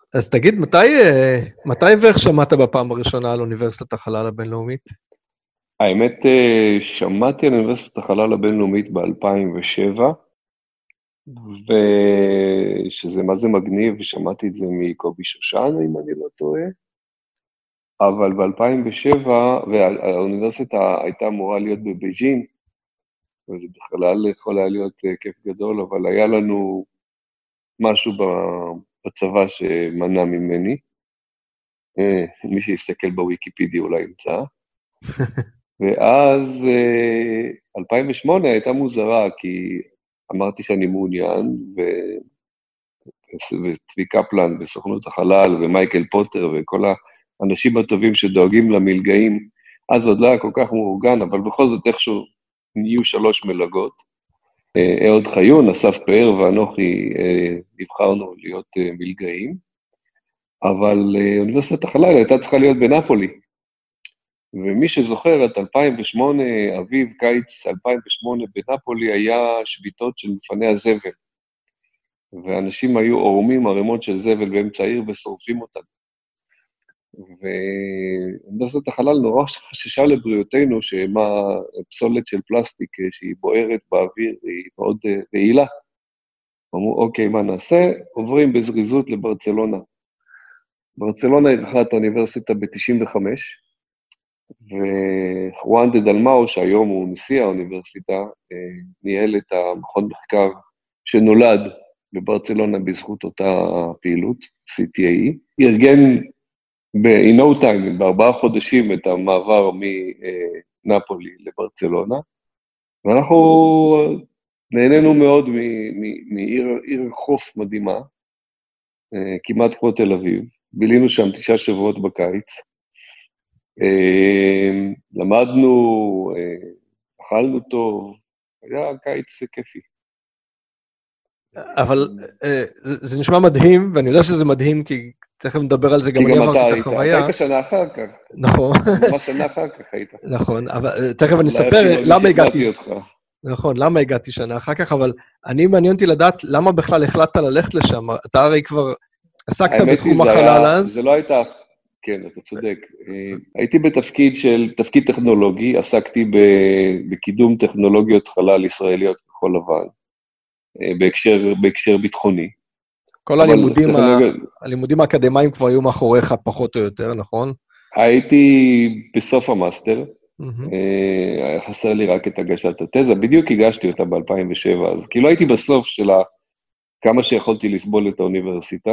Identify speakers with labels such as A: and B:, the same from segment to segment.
A: אז תגיד, מתי ואיך שמעת בפעם הראשונה על אוניברסיטת החלל הבינלאומית?
B: האמת, שמעתי על אוניברסיטת החלל הבינלאומית ב-2007, ושזה מה זה מגניב, ושמעתי את זה מקובי שושן, אם אני לא טועה, אבל ב-2007, והאוניברסיטה הייתה אמורה להיות בבייג'ין, וזה בכלל יכול היה להיות כיף גדול, אבל היה לנו משהו בצבא שמנע ממני, מי שיסתכל בוויקיפדיה אולי ימצא, ואז 2008 הייתה מוזרה, כי אמרתי שאני מעוניין, וצבי קפלן בסוכנות החלל, ומייקל פוטר, וכל האנשים הטובים שדואגים למלגאים, אז עוד לא היה כל כך מאורגן, אבל בכל זאת איכשהו נהיו 3 מלגות. אהוד חיון, אסף פאר ואנוכי נבחרנו להיות מלגאים, אבל אוניברסיטת החלל הייתה צריכה להיות בנפולי, ומי שזוכר את 2008, אביב, קיץ 2008 בנפולי, היה שביתות של מפני הזבל, ואנשים היו עורמים ערימות של זבל באמצע העיר ושורפים אותם. ואוניברסיטת החלל נורא חששה לבריאותנו, שמה פסולת של פלסטיק שהיא בוערת באוויר, היא מאוד רעילה. אמרו, אוקיי, מה נעשה? עוברים בזריזות לברצלונה. ברצלונה התחלה את האוניברסיטה ב-95, וחואן דה דלמאו, שהיום הוא נשיא האוניברסיטה, ניהל את המכון מחקר שנולד בברצלונה בזכות אותה פעילות, CTAE, ארגן in no time, ב4 חודשים, את המעבר מנפולי לברצלונה, ואנחנו נהנינו מאוד מעיר חוף מדהימה, כמעט כמו תל אביב, בילינו שם 9 שבועות בקיץ, למדנו, אכלנו טוב, היה קיץ כיפי.
A: אבל זה נשמע מדהים, ואני יודע שזה מדהים, כי תכף נדבר על זה, גם אני עברתי את החוויה.
B: אתה היית שנה אחר כך.
A: נכון.
B: ממש שנה אחר כך היית.
A: נכון, אבל תכף אני אספר למה הגעתי. נכון, למה הגעתי שנה אחר כך, אבל אני מעניין אותי לדעת למה בכלל החלטת ללכת לשם. אתה הרי כבר עסקת בתחום החלל אז.
B: זה לא הייתה, כן, אתה צודק. הייתי תפקיד טכנולוגי, עסקתי בקידום טכנולוגיות חלל ישראליות בכל לבן, בהקשר ביטחוני.
A: כל הלימודים האקדמיים כבר היו מאחוריך פחות או יותר, נכון?
B: הייתי בסוף המאסטר, חסר לי רק את הגשת התזה, בדיוק הגשתי אותה ב-2007, אז כאילו הייתי בסוף של כמה שיכולתי לסבול את האוניברסיטה,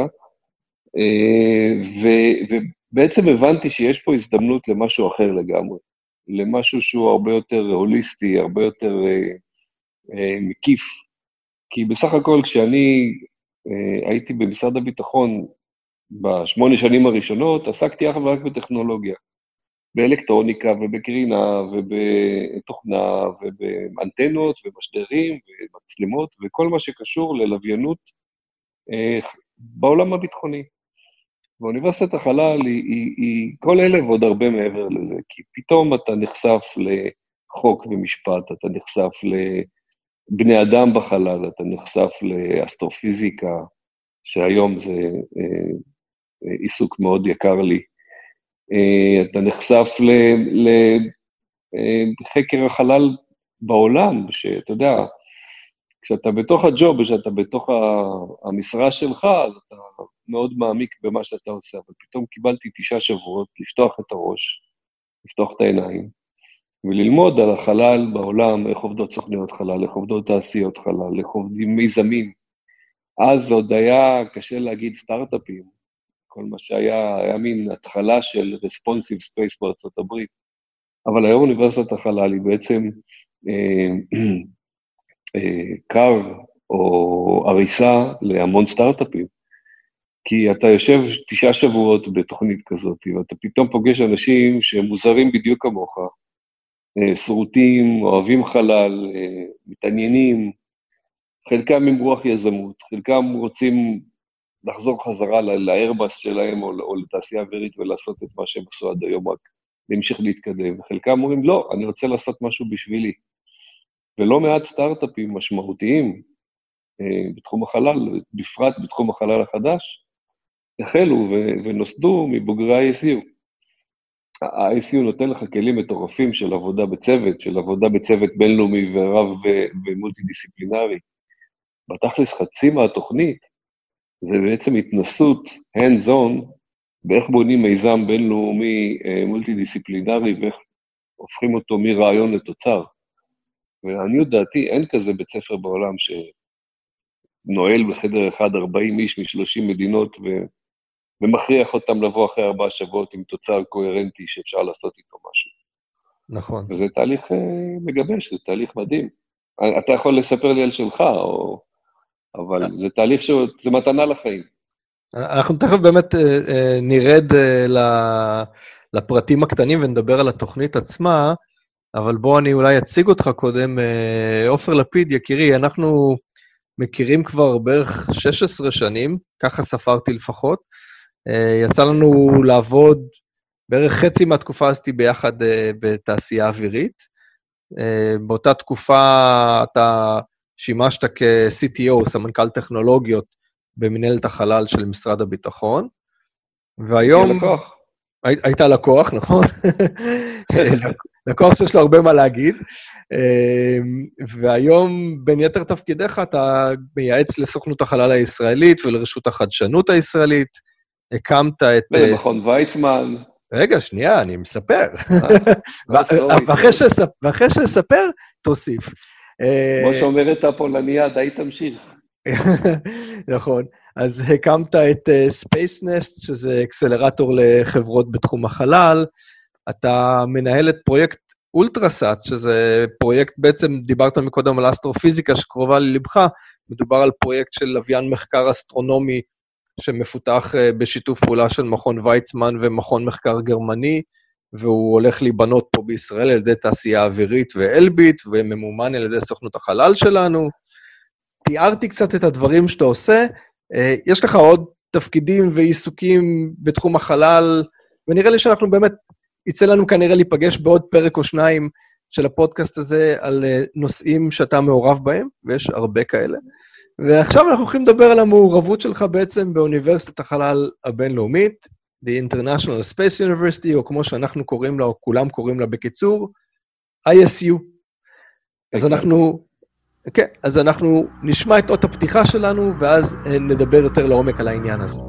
B: ובעצם הבנתי שיש פה הזדמנות למשהו אחר לגמרי, למשהו שהוא הרבה יותר הוליסטי, הרבה יותר מקיף, כי בסך הכל כשאני הייתי במשרד הביטחון ב8 שנים הראשונות, עסקתי אך ורק בטכנולוגיה, באלקטרוניקה ובקרינה ובתוכנה ובאנטנות ומשדרים ומצלמות וכל מה שקשור ללוויינות בעולם הביטחוני. ואוניברסיטת החלל היא כל אלה ועוד הרבה מעבר לזה, כי פתאום אתה נחשף לחוק ומשפט, אתה נחשף לבני אדם בחלל, אתה נחשף לאסטרופיזיקה, שהיום זה עיסוק מאוד יקר לי, אתה נחשף לחקר החלל בעולם, שאתה יודע, כשאתה בתוך הג'וב, כשאתה בתוך המשרה שלך, אז אתה מאוד מעמיק במה שאתה עושה, אבל פתאום קיבלתי 9 שבועות לפתוח את הראש, לפתוח את העיניים, וללמוד על החלל בעולם, איך עובדות סוכניות חלל, איך עובדות תעשיות חלל, איך עובדים מיזמים. אז עוד היה קשה להגיד סטארט-אפים, כל מה היה מין התחלה של responsive space בארצות הברית, אבל היום אוניברסיטת החלל היא בעצם קו או הריסה להמון סטארט-אפים, כי אתה יושב 9 שבועות בתוכנית כזאת, ואתה פתאום פוגש אנשים שמוזרים בדיוק כמוך, סרוטים, אוהבים חלל, מתעניינים, חלקם עם רוח יזמות, חלקם רוצים לחזור חזרה לאיירבס שלהם או לתעשייה אווירית ולעשות את מה שהם עשו עד היום, רק להמשיך להתקדם, וחלקם אומרים, לא, אני רוצה לעשות משהו בשבילי. ולא מעט סטארט-אפים משמעותיים בתחום החלל, בפרט בתחום החלל החדש, החלו ונוסדו מבוגרי ה-ISU. ה-ISU נותן לך כלים מטורפים של עבודה בצוות, של עבודה בצוות בינלאומי ורב ומולטי-דיסציפלינרי. בתכלס חצי מהתוכנית, זה בעצם התנסות hands-on, באיך בונים מיזם בינלאומי מולטי-דיסציפלינרי, ואיך הופכים אותו מרעיון לתוצר. ועניות דעתי, אין כזה בית ספר בעולם שנועל בחדר אחד 40 איש מ-30 מדינות, ומכריח אותם לבוא אחרי 4 שבועות עם תוצר קוהרנטי שאפשר לעשות איתו משהו.
A: נכון.
B: וזה תהליך מגבש, זה תהליך מדהים. אתה יכול לספר לי על שלך, אבל זה תהליך זה מתנה לחיים.
A: אנחנו תכף באמת נרד לפרטים הקטנים ונדבר על התוכנית עצמה, אבל בוא אני אולי אציג אותך קודם. עופר לפיד, יקירי, אנחנו מכירים כבר בערך 16 שנים, ככה ספרתי לפחות. יצא לנו לעבוד, בערך חצי מהתקופה עשיתי ביחד בתעשייה אווירית. באותה תקופה אתה שימשת כ-CTO, סמנכ"ל טכנולוגיות, במנהלת החלל של משרד הביטחון. והיום... היית לקוח, נכון? לקוח שיש לו הרבה מה להגיד. והיום, בין יתר תפקידיך, אתה מייעץ לסוכנות החלל הישראלית ולרשות החדשנות הישראלית. הקמת את...
B: במכון ויצמן.
A: רגע, שנייה, אני מספר. ואחרי שספר, תוסיף.
B: כמו שאומרת הפולניה, די תמשיך.
A: נכון. אז הקמת את SpaceNest, שזה אקסלרטור לחברות בתחום החלל. אתה מנהל את פרויקט אולטרסאט, שזה פרויקט, בעצם דיברת מקודם על אסטרופיזיקה שקרובה ללבך, מדובר על פרויקט של לוויין מחקר אסטרונומי, שמפותח בשיתוף פעולה של מכון ויצמן ומכון מחקר גרמני, והוא הולך להיבנות פה בישראל על ידי תעשייה אווירית ואלביט, וממומן על ידי סוכנות החלל שלנו. תיארתי קצת את הדברים שאתה עושה, יש לך עוד תפקידים ועיסוקים בתחום החלל, ונראה לי שאנחנו באמת, יצא לנו כנראה להיפגש בעוד פרק או שניים של הפודקאסט הזה, על נושאים שאתה מעורב בהם, ויש הרבה כאלה. ועכשיו אנחנו הולכים לדבר על המעורבות שלך בעצם באוניברסיטת החלל הבינלאומית, The International Space University, או כמו שאנחנו קוראים לה, או כולם קוראים לה בקיצור, ISU. אז אנחנו נשמע את אות הפתיחה שלנו, ואז נדבר יותר לעומק על העניין הזה.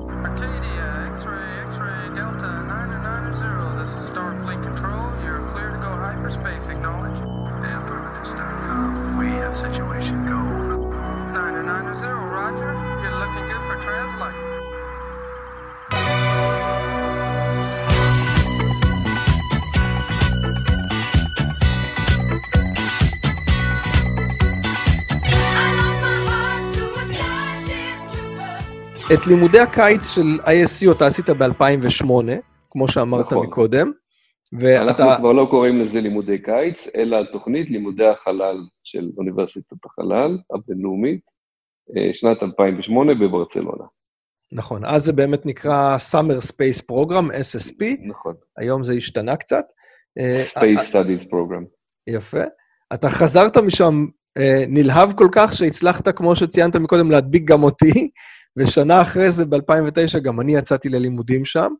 A: את לימודי הקיץ של ISU אתה עשית ב-2008, כמו שאמרת מקודם.
B: אנחנו כבר לא קוראים לזה לימודי קיץ, אלא תוכנית לימודי החלל של אוניברסיטת החלל הבינלאומית, שנת 2008 בברצלונה.
A: נכון, אז זה באמת נקרא Summer Space Program, SSP.
B: נכון.
A: היום זה השתנה קצת.
B: Space Studies Program.
A: יפה. אתה חזרת משם נלהב כל כך שהצלחת, כמו שציינת מקודם, להדביק גם אותי, ושנה אחרי זה, ב-2009, גם אני יצאתי ללימודים שם,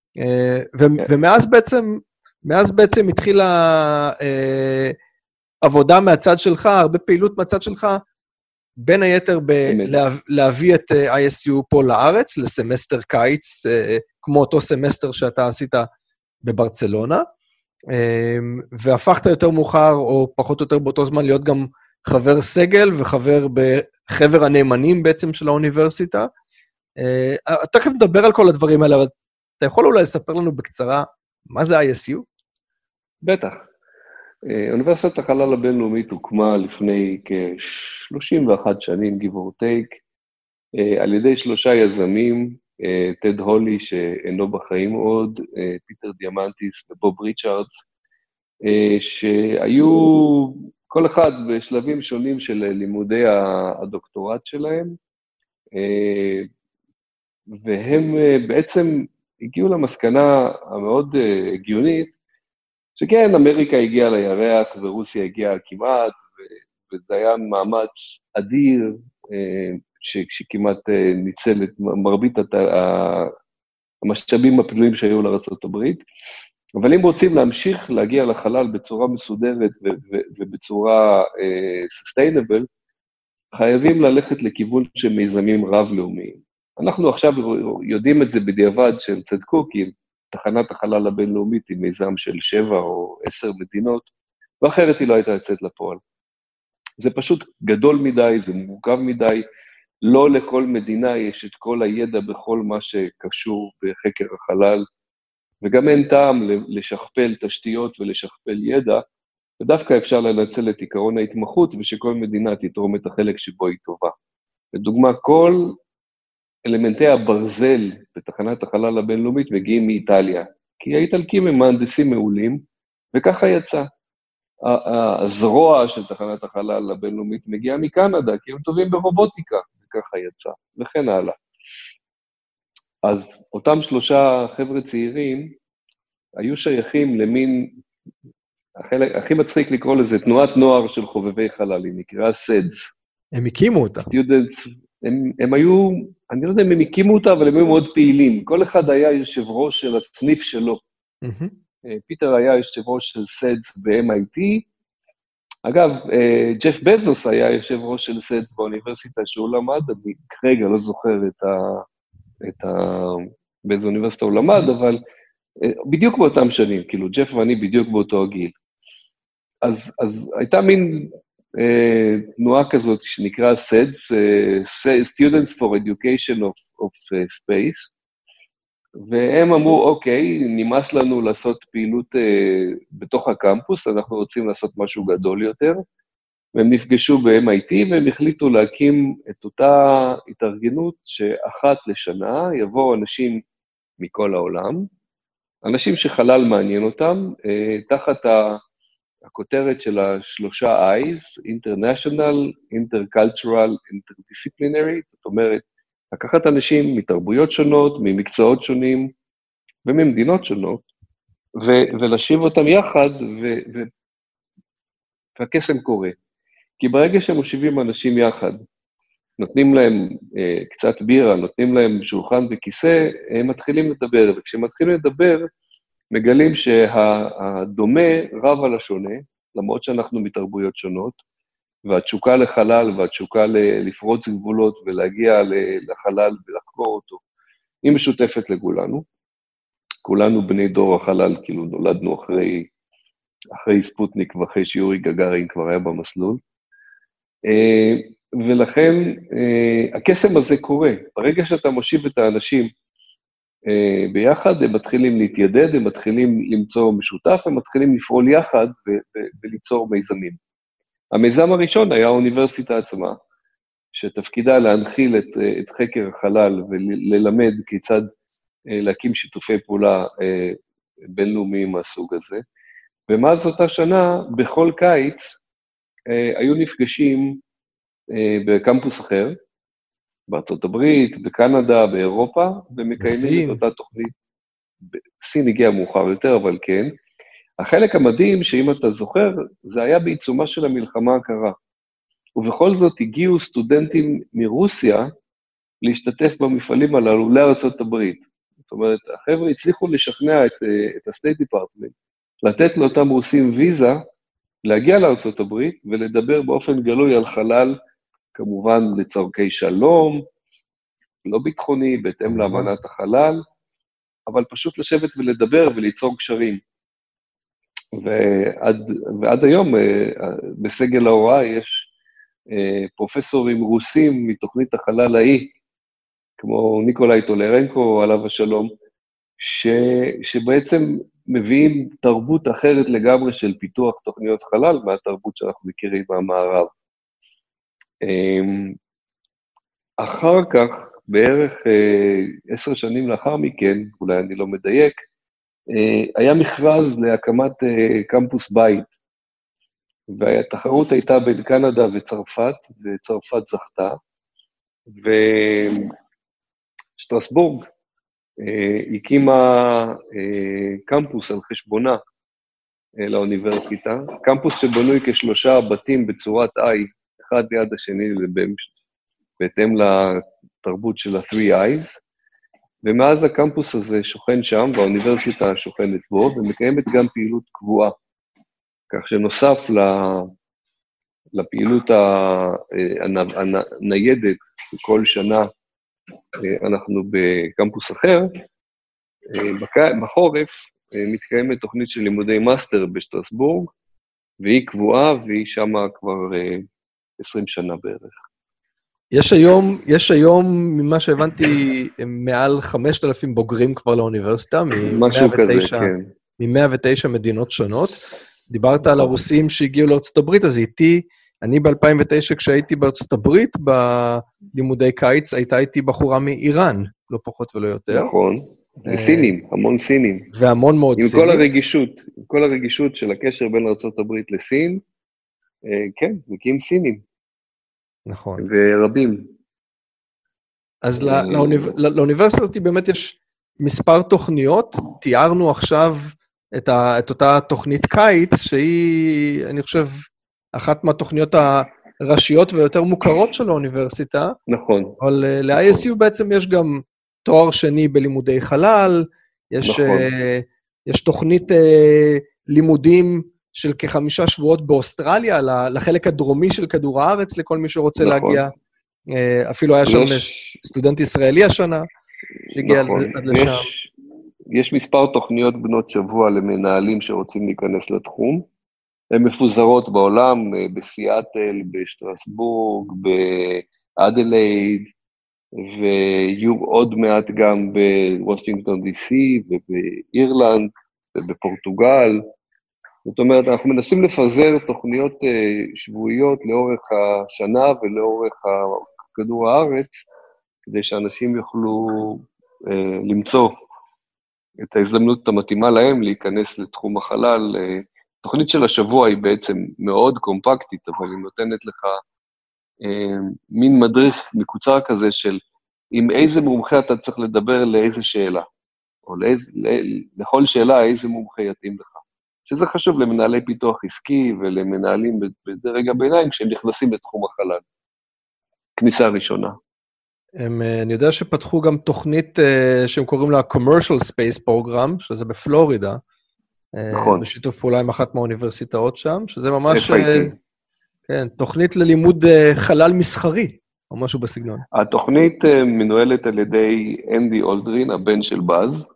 A: ומאז בעצם התחילה עבודה מהצד שלך, הרבה פעילות מהצד שלך, בין היתר להביא את ISU פה לארץ, לסמסטר קיץ, כמו אותו סמסטר שאתה עשית בברצלונה, והפכת יותר מאוחר, או פחות או יותר באותו זמן, להיות גם חבר סגל וחבר בחבר הנאמנים בעצם של האוניברסיטה. תכף נדבר על כל הדברים האלה, אבל אתה יכול אולי לספר לנו בקצרה מה זה ISU?
B: בטח. אוניברסיטת החלל הבינלאומית הוקמה לפני כ-31 שנים, give or take, על ידי 3 יזמים, טד הולי שאינו בחיים עוד, פיטר דיאמנטיס ובוב ריצ'רדס, שהיו כל אחד בשלבים שונים של לימודי הדוקטורט שלהם, והם בעצם הגיעו למסקנה המאוד הגיונית, שכן, אמריקה הגיעה לירח ורוסיה הגיעה כמעט, וזה היה מאמץ אדיר, שכמעט ניצל את מרבית המשאבים הפנויים שהיו לארצות הברית, אבל אם רוצים להמשיך להגיע לחלל בצורה מסודרת ובצורה sustainable, חייבים ללכת לכיוון של מיזמים רב-לאומיים. אנחנו עכשיו יודעים את זה בדיעבד שהם צדקו, כי תחנת החלל הבינלאומית היא מיזם של 7 או 10 מדינות, ואחרת היא לא הייתה יוצאת לפועל. זה פשוט גדול מדי, זה מורכב מדי, לא לכל מדינה יש את כל הידע בכל מה שקשור בחקר החלל, וגם אין טעם לשכפל תשתיות ולשכפל ידע, ודווקא אפשר לנצל את עיקרון ההתמחות, ושכל מדינה תתרום את החלק שבו היא טובה. לדוגמה, כל אלמנטי הברזל בתחנת החלל הבינלאומית מגיעים מאיטליה, כי האיטלקים הם מהנדסים מעולים, וככה יצא. הזרוע של תחנת החלל הבינלאומית מגיעה מקנדה, כי הם טובים ברובוטיקה, וככה יצא, וכן הלאה. אז אותם 3 חבר'ה צעירים היו שייכים למין, הכי מצחיק לקרוא לזה, תנועת נוער של חובבי חלל, היא נקראה SEDS.
A: הם הקימו אותה.
B: Students, הם היו, אני לא יודע אם הם הקימו אותה, אבל הם היו מאוד פעילים. כל אחד היה יושב ראש של הסניף שלו. פיטר היה יושב ראש של SEDS ב-MIT. אגב, ג'ף בזוס היה יושב ראש של SEDS באוניברסיטה שהוא למד, אני כרגע לא זוכר באיזו אוניברסיטה הוא למד, אבל בדיוק באותם שנים, כאילו ג'ף ואני בדיוק באותו הגיל. אז הייתה מין תנועה כזאת שנקרא SEDS, Students for Education of Space, והם אמרו, אוקיי, נמאס לנו לעשות פעילות בתוך הקמפוס, אנחנו רוצים לעשות משהו גדול יותר, והם נפגשו ב-MIT, והם החליטו להקים את אותה התארגנות שאחת לשנה יבואו אנשים מכל העולם, אנשים שחלל מעניין אותם, תחת הכותרת של 3 I's, International, Intercultural, Interdisciplinary, זאת אומרת, לקחת אנשים מתרבויות שונות, ממקצועות שונים וממדינות שונות, ולהשיב אותם יחד, והקסם קורה. כי ברגע שהם מושיבים אנשים יחד, נותנים להם קצת בירה, נותנים להם שולחן וכיסא, הם מתחילים לדבר, וכשהם מתחילים לדבר, מגלים שהדומה רב על השונה, למרות שאנחנו מתרבויות שונות, והתשוקה לחלל והתשוקה לפרוץ גבולות ולהגיע לחלל ולחקור אותו, היא משותפת לכולנו. כולנו בני דור החלל, כאילו נולדנו אחרי ספוטניק ואחרי שיורי גגארין כבר היה במסלול. ולכן הקסם הזה קורה. ברגע שאתה מושיב את האנשים ביחד, הם מתחילים להתיידד, הם מתחילים למצוא משותף, הם מתחילים לפעול יחד וליצור מיזמים. המיזם הראשון היה האוניברסיטה עצמה, שתפקידה להנחיל את חקר החלל וללמד כיצד להקים שיתופי פעולה בינלאומיים מהסוג הזה. ומאז אותה שנה, בכל קיץ, היו נפגשים בקמפוס אחר, בארצות הברית, בקנדה, באירופה, ומקיימים את אותה תוכנית. סין הגיעה מאוחר יותר, אבל כן. החלק המדהים, שאם אתה זוכר, זה היה בעיצומה של המלחמה הקרה. ובכל זאת הגיעו סטודנטים מרוסיה להשתתף במפעלים הללו לארצות הברית. זאת אומרת, החבר'ה הצליחו לשכנע את ה-State Department, לתת לאותם רוסים ויזה, להגיע לארצות הברית ולדבר באופן גלוי על חלל, כמובן לצורכי שלום, לא ביטחוני, בהתאם להבנת החלל, אבל פשוט לשבת ולדבר וליצור קשרים. ועד היום בסגל ההוראה יש פרופסורים רוסים מתוכנית החלל ההיא, כמו ניקולאי טולרנקו, עליו השלום, שבעצם מביאים תרבות אחרת לגמרי של פיתוח תוכניות חלל, מהתרבות שאנחנו מכירים מהמערב. אחר כך, בערך 10 שנים לאחר מכן, אולי אני לא מדייק, היה מכרז להקמת קמפוס בית, והתחרות הייתה בין קנדה וצרפת, וצרפת זכתה, ושטרסבורג הקימה קמפוס על חשבונה לאוניברסיטה, קמפוס שבנוי כ3 בתים בצורת I, אחד ליד השני, בהתאם לתרבות של ה-3 Eyes, ומאז הקמפוס הזה שוכן שם, והאוניברסיטה שוכנת בו, ומקיימת גם פעילות קבועה. כך שנוסף לפעילות הניידת, כל שנה אנחנו בקמפוס אחר, בחורף מתקיימת תוכנית של לימודי מאסטר בשטרסבורג, והיא קבועה, והיא שמה כבר 20 שנה בערך.
A: יש היום, ממה שהבנתי, מעל 5,000 בוגרים כבר לאוניברסיטה,
B: משהו כזה, כן.
A: מ-109 מדינות שונות. דיברת על הרוסים שהגיעו לארצות הברית, אז אני ב-2009, כשהייתי בארצות הברית, בלימודי קיץ, הייתה איתי בחורה מאיראן, לא פחות ולא יותר.
B: נכון, סינים, המון סינים.
A: והמון מאוד סינים.
B: עם כל הרגישות של הקשר בין ארצות הברית לסין, כן, מגיעים סינים.
A: נכון.
B: ורבים.
A: אז לאוניברסיטה הזאת באמת יש מספר תוכניות, תיארנו עכשיו את אותה תוכנית קיץ, שהיא, אני חושב, אחת מהתוכניות הראשיות ויותר מוכרות של האוניברסיטה.
B: נכון.
A: אבל ל-ISU בעצם יש גם תואר שני בלימודי חלל, יש תוכנית לימודים של כ5 שבועות באוסטרליה, לחלק הדרומי של כדור הארץ, לכל מי שרוצה להגיע. אפילו היה שם סטודנט ישראלי השנה, שהגיע עד לשם.
B: יש מספר תוכניות בנות שבוע למנהלים שרוצים להיכנס לתחום. הן מפוזרות בעולם, בסיאטל, בשטרסבורג, באדלייד, ויהיו עוד מעט גם בוושינגטון די.סי, ובאירלנד, ובפורטוגל. זאת אומרת, אנחנו מנסים לפזר תוכניות שבועיות לאורך השנה ולאורך כדור הארץ, כדי שאנשים יוכלו למצוא את ההזדמנות המתאימה להם להיכנס לתחום החלל. התוכנית של השבוע היא בעצם מאוד קומפקטית, אבל היא נותנת לך מין מדריך מקוצר כזה של עם איזה מומחה אתה צריך לדבר לאיזה שאלה, או לכל שאלה איזה מומחה יתאים לך. שזה חשוב למנהלי פיתוח עסקי ולמנהלים בדרג הביניים כשהם נכנסים לתחום החלל. כניסה ראשונה.
A: אני יודע שפתחו גם תוכנית שהם קוראים לה Commercial Space Program, שזה בפלורידה. נכון. בשיתוף פעולה עם אחת מהאוניברסיטאות שם, שזה ממש כן, תוכנית ללימוד חלל מסחרי, או משהו בסגנון.
B: התוכנית מנוהלת על ידי אנדי אולדרין, הבן של באז,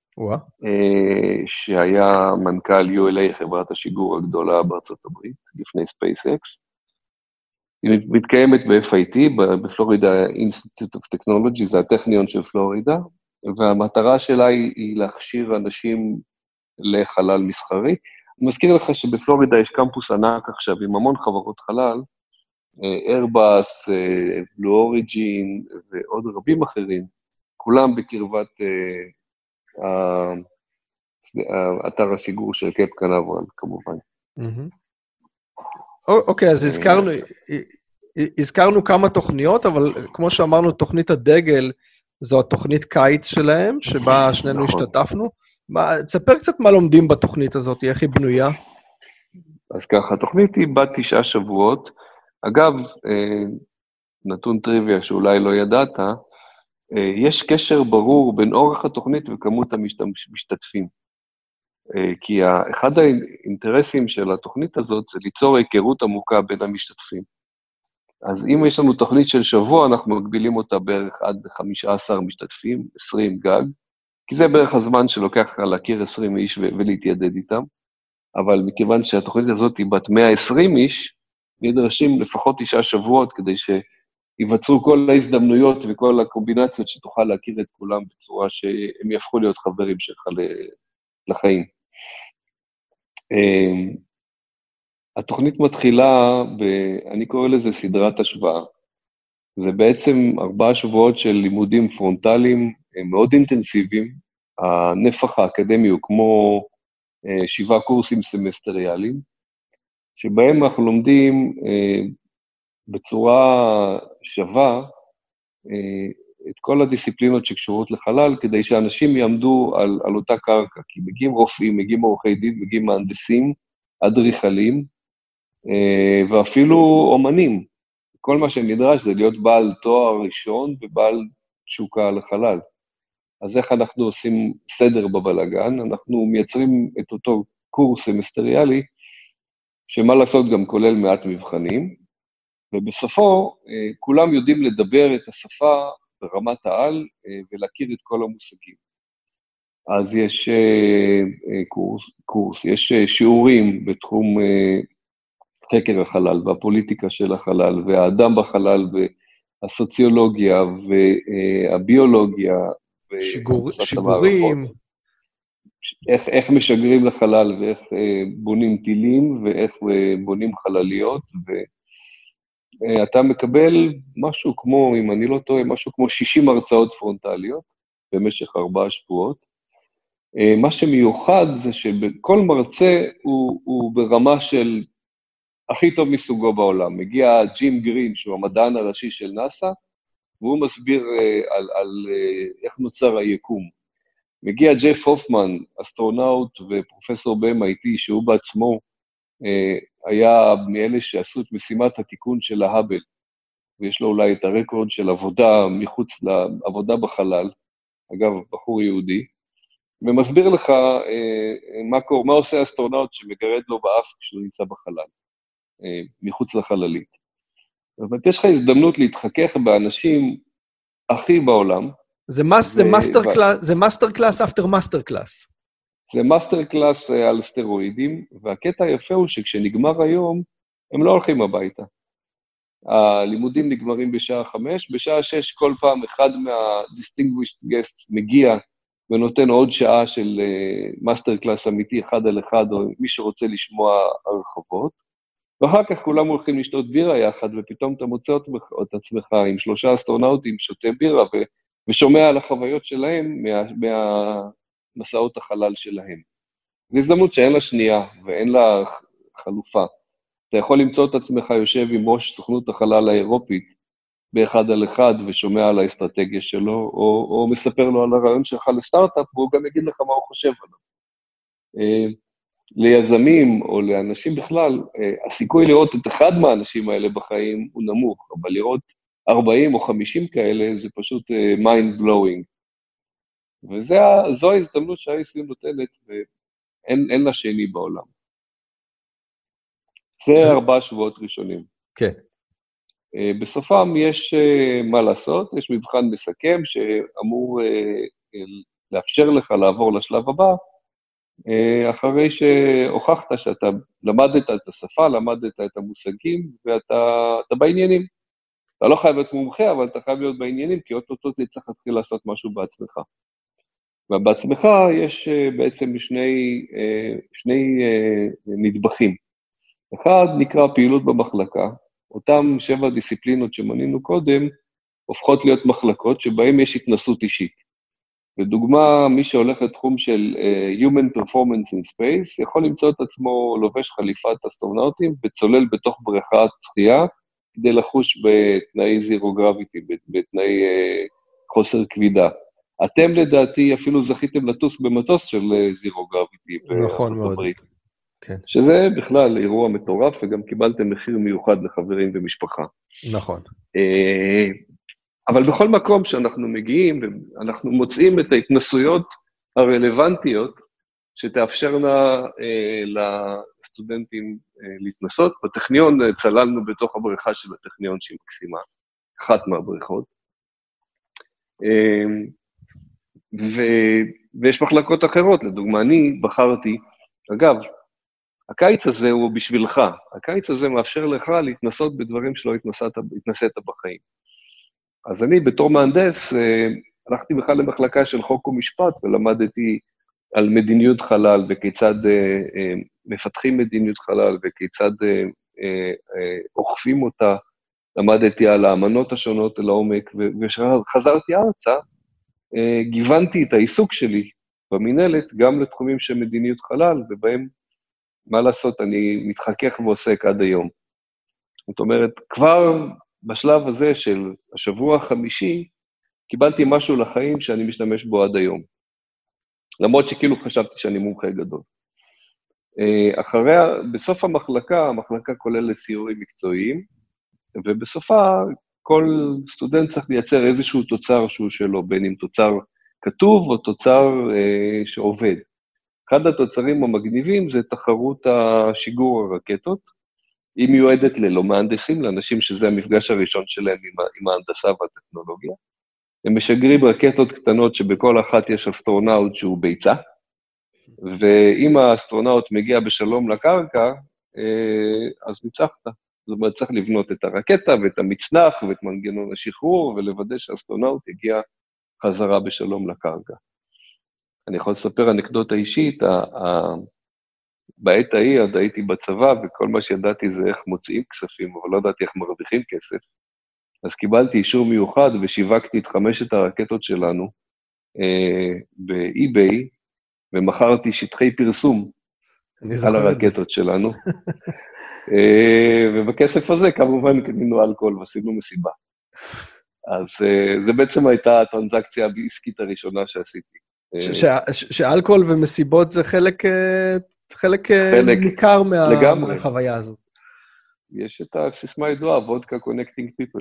B: שהיה מנכ"ל ULA, חברת השיגור הגדולה בארצות הברית, לפני SpaceX. היא מתקיימת ב-FIT, בפלורידה Institute of Technology, זה הטכניון של פלורידה, והמטרה שלה היא להכשיר אנשים לחלל מסחרי. אני מזכיר לך שבפלורידה יש קמפוס ענק עכשיו, עם המון חברות חלל, Airbus, Blue Origin ועוד רבים אחרים, כולם בקרבת אתר השיגור של קייפ קנברל, כמובן.
A: אוקיי, אז הזכרנו כמה תוכניות, אבל כמו שאמרנו, תוכנית הדגל זו התוכנית קיץ שלהם, שבה שנינו השתתפנו. תספר קצת מה לומדים בתוכנית הזאת, איך היא בנויה?
B: אז ככה, התוכנית היא בת 9 שבועות. אגב, נתון טריוויה שאולי לא ידעת, יש קשר ברור בין אורך התוכנית וכמות המשתתפים. כי אחד האינטרסים של התוכנית הזאת זה ליצור היכרות עמוקה בין המשתתפים. אז אם יש לנו תוכנית של שבוע, אנחנו מגבילים אותה בערך עד 15 משתתפים, 20 גג, כי זה בערך הזמן שלוקח להכיר 20 איש ולהתיידד איתם, אבל מכיוון שהתוכנית הזאת היא בת 120 איש, נדרשים לפחות 9 שבועות כדי שיווצרו כל ההזדמנויות וכל הקומבינציות שתוכל להכיר את כולם בצורה שהם יהפכו להיות חברים שלך לחיים. התוכנית מתחילה, אני קורא לזה סדרת השוואה. זה בעצם 4 שבועות של לימודים פרונטליים מאוד אינטנסיביים. הנפח האקדמי הוא כמו 7 קורסים סמסטריאליים, שבהם אנחנו לומדים בצורה שווה את כל הדיסציפלינות שקשורות לחלל, כדי שאנשים יעמדו על אותה קרקע, כי מגיעים רופאים, מגיעים עורכי דין, מגיעים מהנדסים, אדריכלים, ואפילו אומנים. כל מה שנדרש זה להיות בעל תואר ראשון ובעל תשוקה לחלל. אז איך אנחנו עושים סדר בבלגן? אנחנו מייצרים את אותו קורס סמסטריאלי, שמה לעשות גם כולל מעט מבחנים, ובסופו כולם יודעים לדבר את השפה ברמת העל ולהכיר את כל המושגים. אז יש קורס, יש שיעורים בתחום חקר החלל והפוליטיקה של החלל והאדם בחלל והסוציולוגיה והביולוגיה.
A: שיגורים.
B: איך משגרים לחלל ואיך בונים טילים ואיך בונים חלליות, ואתה מקבל משהו כמו, אם אני לא טועה, משהו כמו 60 הרצאות פרונטליות במשך 4 שבועות. מה שמיוחד זה שבכל מרצה הוא ברמה של הכי טוב מסוגו בעולם. מגיע ג'ים גרין, שהוא המדען הראשי של נאסא, והוא מסביר על איך נוצר היקום. מגיע ג'ף הופמן, אסטרונאוט ופרופסור ב-MIT, שהוא בעצמו היה מאלה שעשו את משימת התיקון של ההאבל, ויש לו אולי את הרקורד של עבודה מחוץ לעבודה בחלל, אגב, בחור יהודי, ומסביר לך מה עושה אסטרונאוט שמגרד לו באף כשהוא נמצא בחלל, מחוץ לחללית. אבל יש לך הזדמנות להתחכך באנשים הכי בעולם.
A: זה מאסטר קלאס אפטר מאסטר קלאס.
B: זה מאסטר קלאס על סטרואידים, והקטע היפה הוא שכשנגמר היום, הם לא הולכים הביתה. הלימודים נגמרים בשעה 5, בשעה 6 כל פעם אחד מה-distinguished guests מגיע ונותן עוד שעה של מאסטר קלאס אמיתי, 1 על 1, או מי שרוצה לשמוע הרחבות, ואחר כך כולם הולכים לשתות בירה יחד, ופתאום אתה מוצא את עצמך עם 3 אסטרונאוטים שותה בירה, ושומע על החוויות שלהם מהמסעות החלל שלהם. זו הזדמנות שאין לה שנייה ואין לה חלופה. אתה יכול למצוא את עצמך יושב עם ראש סוכנות החלל האירופית ב1 על 1 ושומע על האסטרטגיה שלו, או מספר לו על הרעיון שלך לסטארט-אפ, והוא גם יגיד לך מה הוא חושב עליו. ליזמים או לאנשים בכלל, הסיכוי לראות את אחד מהאנשים האלה בחיים הוא נמוך, אבל לראות 40 או 50 כאלה זה פשוט mind blowing. וזו ההזדמנות שה-ICU נותנת, ואין לה שני בעולם. זה 4 שבועות ראשונים.
A: כן.
B: בסופם יש מה לעשות, יש מבחן מסכם שאמור לאפשר לך לעבור לשלב הבא, אחרי שהוכחת שאתה למדת את השפה, למדת את המושגים, ואתה בעניינים. אתה לא חייב להיות מומחה, אבל אתה חייב להיות בעניינים, כי אותו צריך להתחיל לעשות משהו בעצמך. ובעצמך יש בעצם שני נדבכים. אחד נקרא פעילות במחלקה, אותם 7 דיסציפלינות שמנינו קודם, הופכות להיות מחלקות שבהן יש התנסות אישית. לדוגמה, מי שהולך לתחום של Human Performance in Space, יכול למצוא את עצמו לובש חליפת אסטרונאוטים, וצולל בתוך בריכת שחייה, כדי לחוש בתנאי זירו גרביטי, בתנאי חוסר כבידה. אתם לדעתי אפילו זכיתם לטוס במטוס של זירו גרביטי.
A: נכון מאוד.
B: כן. שזה בכלל אירוע מטורף, וגם קיבלתם מחיר מיוחד לחברים ומשפחה.
A: נכון.
B: אבל בכל מקום שאנחנו מגיעים, אנחנו מוצאים את ההתנסויות הרלוונטיות, שתאפשרנה לסטודנטים להתנסות. בטכניון צללנו בתוך הבריכה של הטכניון שהיא מקסימה, אחת מהבריכות. ויש מחלקות אחרות, לדוגמה, אני בחרתי, אגב, הקיץ הזה הוא בשבילך, הקיץ הזה מאפשר לך להתנסות בדברים שלא התנסית בחיים. אז אני בתור מהנדס, הלכתי בכלל למחלקה של חוק ומשפט, ולמדתי על מדיניות חלל, וכיצד מפתחים מדיניות חלל, וכיצד אוכפים אותה, למדתי על האמנות השונות לעומק, וחזרתי ארצה, גיוונתי את העיסוק שלי במנהלת, גם לתחומים של מדיניות חלל, ובהם, מה לעשות, אני מתחכך ועוסק עד היום. זאת אומרת, כבר בשלב הזה של השבוע החמישי, קיבלתי משהו לחיים שאני משתמש בו עד היום. למרות שכאילו חשבתי שאני מומחה גדול. בסוף המחלקה כוללת סיורים מקצועיים, ובסופה כל סטודנט צריך לייצר איזשהו תוצר שהוא שלו, בין אם תוצר כתוב או תוצר שעובד. אחד התוצרים המגניבים זה תחרות השיגור הרקטות, היא מיועדת ללא מהנדסים, לאנשים שזה המפגש הראשון שלהם עם ההנדסה והטכנולוגיה. הם משגרים רקטות קטנות שבכל אחת יש אסטרונאוט שהוא ביצה, ואם האסטרונאוט מגיע בשלום לקרקע, אז ניצחת. זאת אומרת, צריך לבנות את הרקטה ואת המצנח ואת מנגנון השחרור, ולוודא שהאסטרונאוט יגיע חזרה בשלום לקרקע. אני יכול לספר אנקדוטה אישית, בעת ההיא עוד הייתי בצבא, וכל מה שידעתי זה איך מוציאים כספים, אבל לא ידעתי איך מרוויחים כסף. אז קיבלתי אישור מיוחד ושיווקתי את 5 הרקטות שלנו באי-ביי, ומכרתי שטחי פרסום על הרקטות שלנו. ובכסף הזה כמובן קנינו אלכוהול ועשינו מסיבה. אז זה בעצם הייתה הטרנזקציה העסקית הראשונה שעשיתי.
A: שאלכוהול ומסיבות זה חלק ניכר מהחוויה הזאת.
B: יש את הסיסמה הידועה, וודקה קונקטינג פיפל.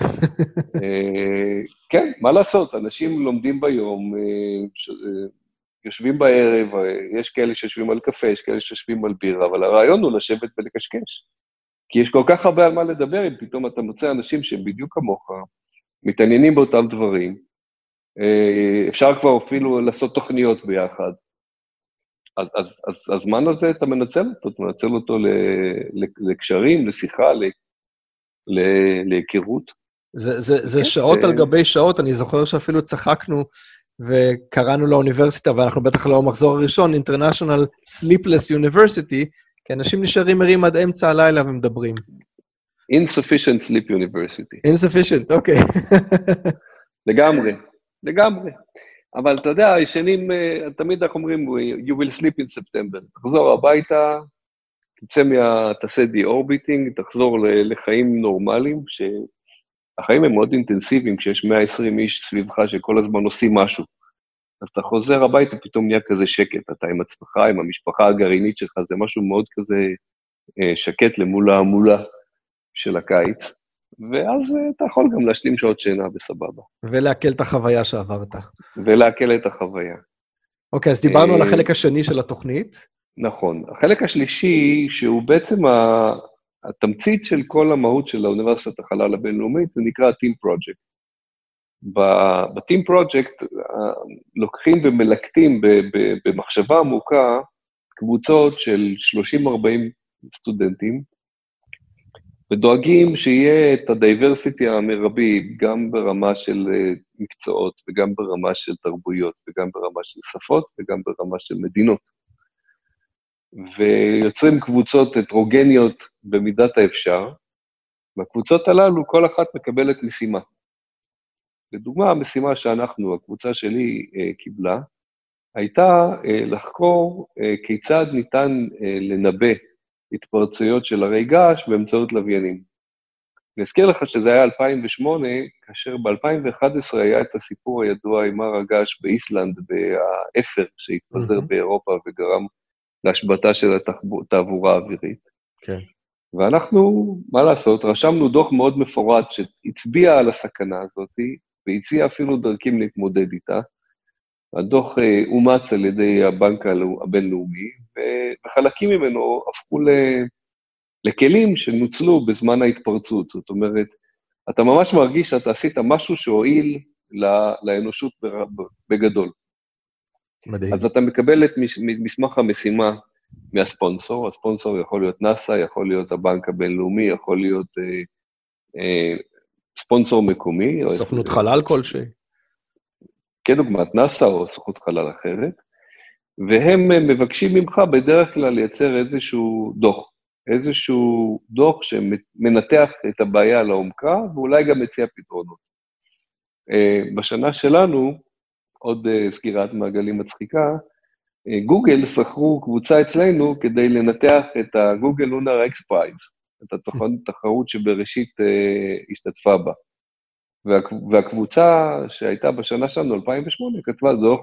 B: כן, מה לעשות, אנשים לומדים ביום, יושבים בערב, יש כאלה שיושבים על קפה, יש כאלה שיושבים על בירה, אבל הרעיון הוא לשבת ולקשקש. כי יש כל כך הרבה על מה לדבר, אם פתאום אתה מוצא אנשים שהם בדיוק כמוך, מתעניינים באותם דברים, אפשר כבר אפילו לעשות תוכניות ביחד. אז הזמן הזה אתה מנצל אותו לקשרים, לשיחה, להיכרות.
A: זה שעות על גבי שעות, אני זוכר שאפילו צחקנו וקראנו לאוניברסיטה, ואנחנו בטח לא המחזור הראשון, International Sleepless University, כי אנשים נשארים ערים עד אמצע הלילה ומדברים.
B: Insufficient Sleep University.
A: Insufficient, אוקיי.
B: לגמרי. אבל אתה יודע, ישנים, תמיד אנחנו אומרים, you will sleep in September. תחזור הביתה, תעשה די-אורביטינג, תחזור לחיים נורמליים, שהחיים הם מאוד אינטנסיביים, כשיש 120 איש סביבך שכל הזמן עושים משהו. אז אתה חוזר הביתה, פתאום נהיה כזה שקט, אתה עם עצמך, עם המשפחה הגרעינית שלך, זה משהו מאוד כזה שקט למול ההמולה של הקיץ. ואז אתה יכול גם להשלים שעות שינה בסבבה.
A: ולהקל את החוויה שעברת.
B: ולהקל את החוויה.
A: אוקיי, אז דיברנו על החלק השני של התוכנית.
B: נכון. החלק השלישי, שהוא בעצם התמצית של כל המהות של האוניברסיטת החלל הבינלאומית, זה נקרא Team Project. ב-Team Project לוקחים ומלקטים במחשבה עמוקה קבוצות של 30-40 סטודנטים, ודואגים שיהיה את הדייברסיטי המרבי, גם ברמה של מקצועות, וגם ברמה של תרבויות, וגם ברמה של שפות, וגם ברמה של מדינות. ויוצרים קבוצות הטרוגניות במידת האפשר, והקבוצות הללו, כל אחת מקבלת משימה. לדוגמה, המשימה שאנחנו, הקבוצה שלי, קיבלה, הייתה לחקור כיצד ניתן לנבא התפרצויות של הרי געש באמצעות לוויינים. אני אזכיר לך שזה היה 2008, כאשר ב-2011 היה את הסיפור הידוע עם הר הגעש באיסלנד, באפר שהתפזר באירופה וגרם להשבתה של התעבורה האווירית.
A: כן. ואנחנו,
B: מה לעשות, רשמנו דוח מאוד מפורט שהצביע על הסכנה הזאת, והציע אפילו דרכים להתמודד איתה. הדוח אומץ על ידי הבנק הבינלאומי, וחלקים ממנו הפכו לכלים שנוצלו בזמן ההתפרצות. זאת אומרת, אתה ממש מרגיש שאתה עשית משהו שהועיל לאנושות בגדול.
A: מדהים.
B: אז אתה מקבל את מסמך המשימה מהספונסור, הספונסור יכול להיות נאסא, יכול להיות הבנק הבינלאומי, יכול להיות ספונסור מקומי.
A: סוכנות חלל כלשהי.
B: כדוגמת נאסא או סוכנות חלל אחרת, והם מבקשים ממך בדרך כלל לייצר איזשהו דוח שמנתח את הבעיה לעומקה, ואולי גם מציע פתרונות. בשנה שלנו, עוד סגירת מעגלים מצחיקה, גוגל שכרו קבוצה אצלנו כדי לנתח את הגוגל לונר אקס פרייז, את התחרות שבראשית השתתפה בה. והקבוצה שהייתה בשנה שלנו, 2008, כתבה דוח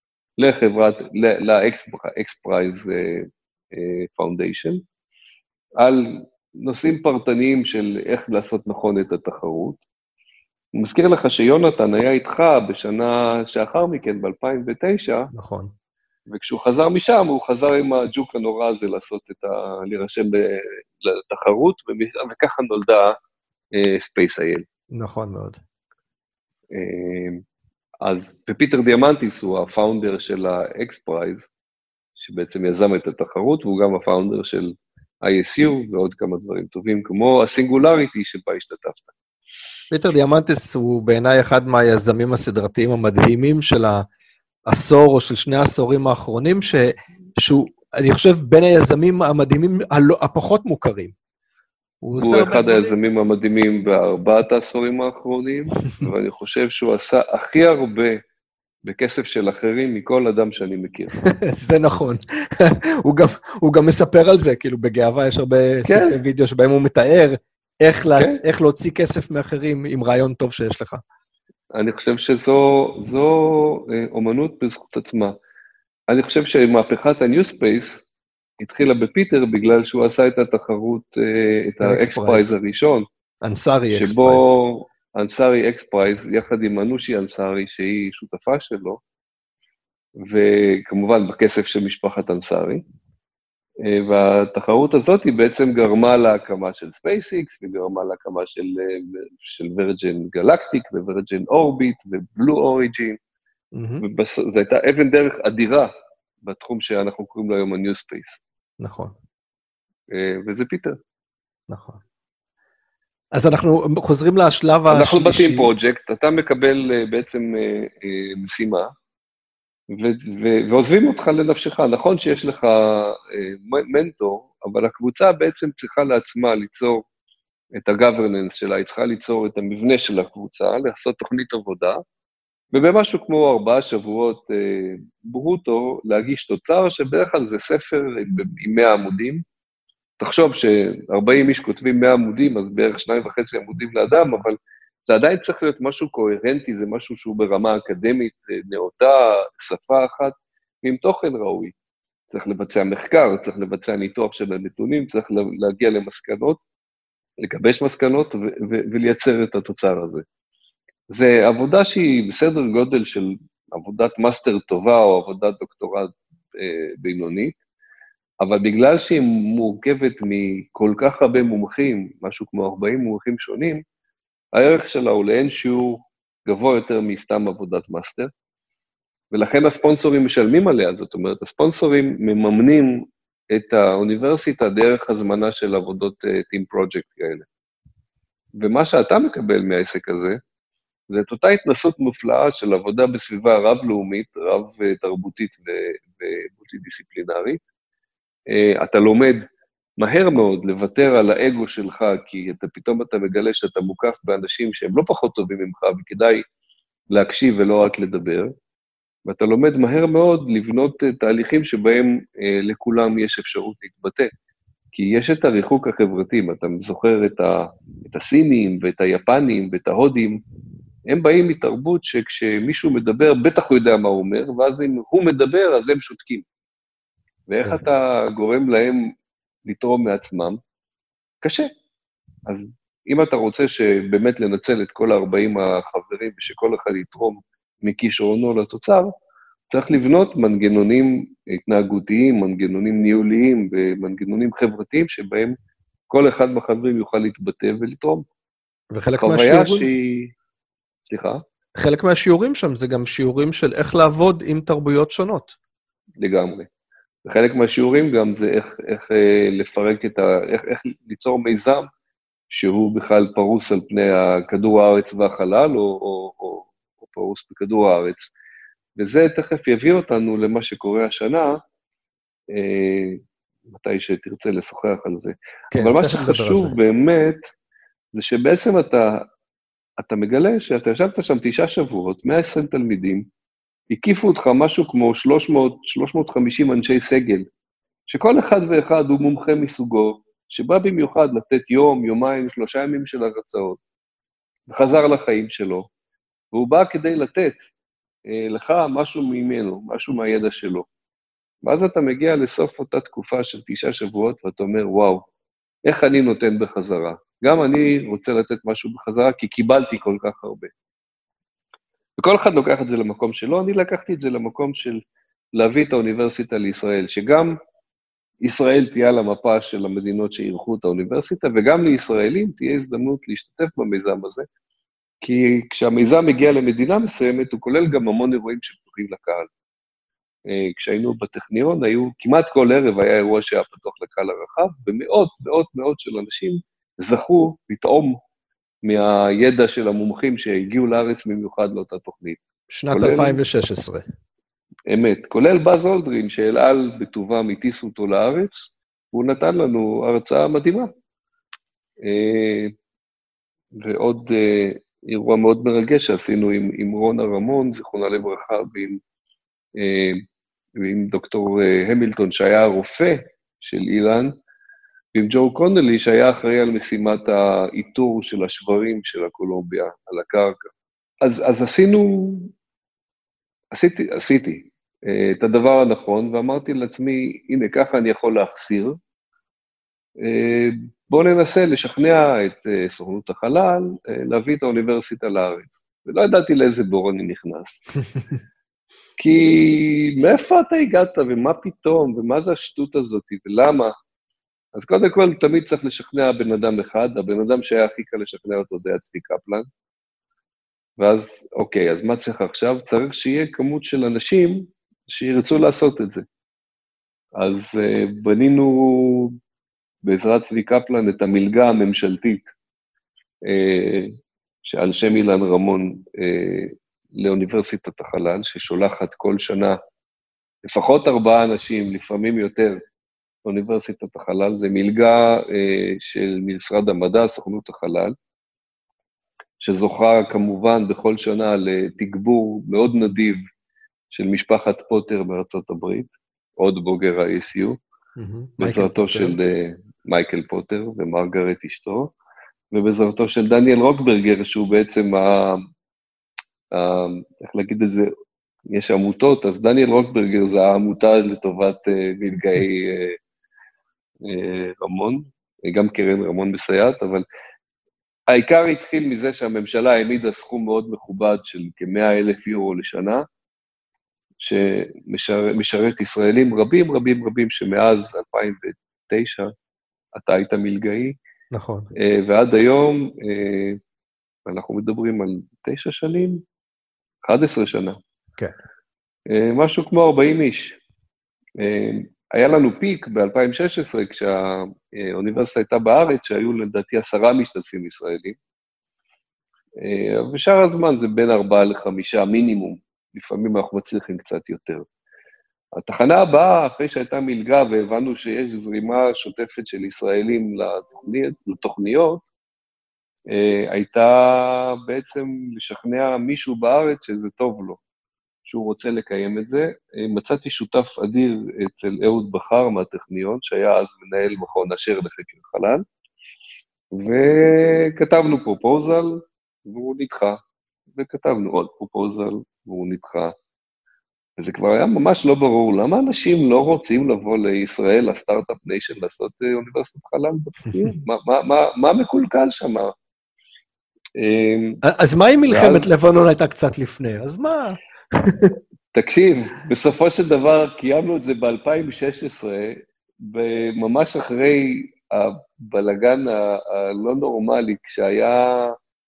B: לאקס פרייז פאונדיישן, על נושאים פרטניים של איך לעשות נכון את התחרות, אני מזכיר לך שיונתן היה איתך בשנה שאחר מכן, ב-2009,
A: נכון.
B: וכשהוא חזר משם, הוא חזר עם הג'וק הנורא הזה להירשם לתחרות, וככה נולדה Space.il.
A: נכון מאוד.
B: ופיטר דיאמנטיס הוא הפאונדר של ה-X-Prize, שבעצם יזם את התחרות, והוא גם הפאונדר של ISU, ועוד כמה דברים טובים, כמו הסינגולריטי שבה השתתפת.
A: פיטר דיאמנטיס הוא בעיניי אחד מהיזמים הסדרתיים המדהימים של העשור או של 2 העשורים האחרונים, שהוא, אני חושב, בין היזמים המדהימים הפחות מוכרים.
B: הוא אחד היזמים המדהימים ב4 העשורים האחרונים, ואני חושב שהוא עשה הכי הרבה בכסף של אחרים מכל אדם שאני מכיר.
A: זה נכון. הוא גם מספר על זה, כאילו בגאווה יש הרבה סרטי וידאו שבהם הוא מתאר איך להוציא כסף מאחרים עם רעיון טוב שיש לך.
B: אני חושב שזו אומנות בזכות עצמה. אני חושב שמהפכת ה-New Space התחילה בפיטר בגלל שהוא עשה את התחרות, את ה-X-Prize הראשון.
A: אנסארי X-Prize.
B: שבו אנסארי X-Prize, יחד עם אנושי אנסארי, שהיא שותפה שלו, וכמובן בכסף של משפחת אנסארי. והתחרות הזאת היא בעצם גרמה להקמה של SpaceX, וגרמה להקמה של וירג'ין גלקטיק, ווירג'ין אורביט, ובלו אוריג'ין. זו הייתה אבן דרך אדירה בתחום שאנחנו קוראים לו היום ה-New Space.
A: נכון.
B: וזה פיטר.
A: נכון. אז אנחנו חוזרים לשלב השלישי.
B: אנחנו בתים פרוג'קט, אתה מקבל בעצם משימה, ועוזבים אותך לנפשך. נכון שיש לך מנטור, אבל הקבוצה בעצם צריכה לעצמה ליצור את ה-governance שלה, היא צריכה ליצור את המבנה של הקבוצה, לעשות תוכנית עבודה, ובמשהו כמו 4 שבועות ברוטו, להגיש תוצר, שבדרך כלל זה ספר עם 100 עמודים, תחשוב ש40 איש כותבים 100 עמודים, אז בערך 2.5 עמודים לאדם, אבל זה עדיין צריך להיות משהו קוהרנטי, זה משהו שהוא ברמה אקדמית נאותה, שפה אחת, ועם תוכן ראוי. צריך לבצע מחקר, צריך לבצע ניתוח של הנתונים, צריך להגיע למסקנות, לגבש מסקנות ולייצר את התוצר הזה. זה עבודה שהיא בסדר גודל של עבודת מאסטר טובה או עבודת דוקטורט בינונית, אבל בגלל שהיא מורכבת מכל כך הרבה מומחים, משהו כמו 40 מומחים שונים, הערך שלה הוא לאין שיעור גבוה יותר מסתם עבודת מאסטר, ולכן הספונסורים משלמים עליה, זאת אומרת, הספונסורים מממנים את האוניברסיטה דרך הזמנה של עבודות טים פרוג'קט כאלה. ומה שאתה מקבל מהעסק הזה, זה את אותה התנסות מופלאה של עבודה בסביבה רב-לאומית, רב-תרבותית ומולטי-דיסציפלינרית. אתה לומד מהר מאוד לוותר על האגו שלך, כי פתאום אתה מגלה שאתה מוקף באנשים שהם לא פחות טובים ממך, וכדאי להקשיב ולא רק לדבר, ואתה לומד מהר מאוד לבנות תהליכים שבהם לכולם יש אפשרות להתבטא. כי יש את הריחוק החברתי, אתה זוכר את הסינים ואת היפנים ואת ההודים, הם באים מתרבות שכשמישהו מדבר, בטח הוא יודע מה הוא אומר, ואז אם הוא מדבר, אז הם שותקים. ואיך אתה גורם להם לתרום מעצמם? קשה. אז אם אתה רוצה שבאמת לנצל את כל 40 החברים, ושכל אחד יתרום מכישרונו לתוצר, צריך לבנות מנגנונים התנהגותיים, מנגנונים ניהוליים ומנגנונים חברתיים, שבהם כל אחד מהחברים יוכל להתבטא ולתרום.
A: וחלק מהשיעורים...
B: סליחה?
A: חלק מהשיעורים שם זה גם שיעורים של איך לעבוד עם תרבויות שונות.
B: לגמרי. וחלק מהשיעורים גם זה איך לפרק איך ליצור מיזם, שהוא בכלל פרוס על פני כדור הארץ והחלל, או פרוס בכדור הארץ. וזה תכף יביא אותנו למה שקורה השנה, מתי שתרצה לשוחח על זה. כן, אבל מה שחשוב באמת, זה שבעצם אתה מגלה שאתה ישבת שם 9 שבועות, 120 תלמידים, הקיפו אותך משהו כמו 350 אנשי סגל, שכל אחד ואחד הוא מומחה מסוגו, שבא במיוחד לתת יום, יומיים, 3 ימים של הרצאות, וחזר לחיים שלו, והוא בא כדי לתת לך משהו ממנו, משהו מהידע שלו. ואז אתה מגיע לסוף אותה תקופה של 9 שבועות, ואתה אומר, וואו, איך אני נותן בחזרה? גם אני רוצה לתת משהו בחזרה, כי קיבלתי כל כך הרבה. וכל אחד לוקח את זה למקום שלו, אני לקחתי את זה למקום של להביא את האוניברסיטה לישראל, שגם ישראל תהיה על המפה של המדינות שאירחו את האוניברסיטה, וגם לישראלים תהיה הזדמנות להשתתף במיזם הזה, כי כשהמיזם מגיע למדינה מסוימת, הוא כולל גם המון אירועים שפתוחים לקהל. כשהיינו בטכניון, כמעט כל ערב היה אירוע שהיה פתוח לקהל הרחב, ומאות, מאות, מאות של אנשים זכו פתאום מהידע של המומחים שהגיעו לארץ במיוחד לאותה תוכנית.
A: שנת 2016.
B: אמת, כולל באז אולדרין, שאל על בטובם הטיסו אותו לארץ, והוא נתן לנו הרצאה מדהימה. ועוד אירוע מאוד מרגש שעשינו עם רונה רמון, זיכרונה לברכה, ועם דוקטור המילטון, שהיה הרופא של אילן, ועם ג'ו קונלי, שהיה אחראי על משימת האיתור של השברים של הקולומביה על הקרקע. אז עשיתי את הדבר הנכון, ואמרתי לעצמי, הנה, ככה אני יכול להחסיר. בואו ננסה לשכנע את סוכנות החלל, להביא את האוניברסיטה לארץ. ולא ידעתי לאיזה בור אני נכנס. כי מאיפה אתה הגעת, ומה פתאום, ומה זה השטות הזאת, ולמה? אז קודם כל, תמיד צריך לשכנע בן אדם אחד, הבן אדם שהיה הכי קל לשכנע אותו זה היה צבי קפלן, ואז, אוקיי, אז מה צריך עכשיו? צריך שיהיה כמות של אנשים שירצו לעשות את זה. אז בנינו בעזרת צבי קפלן את המלגה הממשלתית, שעל שם אילן רמון לאוניברסיטת החלל, ששולחת כל שנה לפחות 4 אנשים, לפעמים יותר, לאוניברסיטת החלל. זה מלגה של משרד המדע, סוכנות החלל, שזוכה כמובן בכל שנה לתגבור מאוד נדיב של משפחת פוטר בארצות הברית, עוד בוגר ה-ASU, בעזרתו של מייקל פוטר ומרגרט אשתו, ובעזרתו של דניאל רוקברגר, שהוא בעצם איך להגיד את זה, יש עמותות, אז דניאל רוקברגר זה העמותה לטובת מלגאי רמון, גם קרן רמון מסייעת, אבל העיקר התחיל מזה שהממשלה העמידה סכום מאוד מכובד של כ-100,000 יורו לשנה, שמשרת ישראלים רבים רבים רבים, שמאז 2009 אתה היית מלגאי.
A: נכון.
B: ועד היום אנחנו מדברים על 9 שנים, 11 שנה.
A: כן.
B: משהו כמו 40 איש. היה לנו פיק ב-2016, כשהאוניברסיטה הייתה בארץ, שהיו לדעתי 10 משתתפים ישראלים, ושאר הזמן זה בין 4 ל5 מינימום, לפעמים אנחנו מצליחים קצת יותר. התחנה הבאה, אחרי שהייתה מלגה והבנו שיש זרימה שוטפת של ישראלים לתוכניות, הייתה בעצם לשכנע מישהו בארץ שזה טוב לו, שהוא רוצה לקיים את זה. מצאתי שותף אדיר אצל אהוד בחר מהטכניון, שהיה אז מנהל מכון אשר לחקר חלל, וכתבנו פרופוזל, והוא נדחה, וכתבנו עוד פרופוזל, והוא נדחה. וזה כבר היה ממש לא ברור, למה אנשים לא רוצים לבוא לישראל, הסטארט-אפ ניישן, לעשות אוניברסיטת חלל בטכניון? מה מקולקל שם?
A: אז מה אם מלחמת לבנון הייתה קצת לפני? אז מה?
B: תקשיב, בסופו של דבר קיימנו את זה ב-2016, ממש אחרי הבלגן הלא נורמלי, כשהיה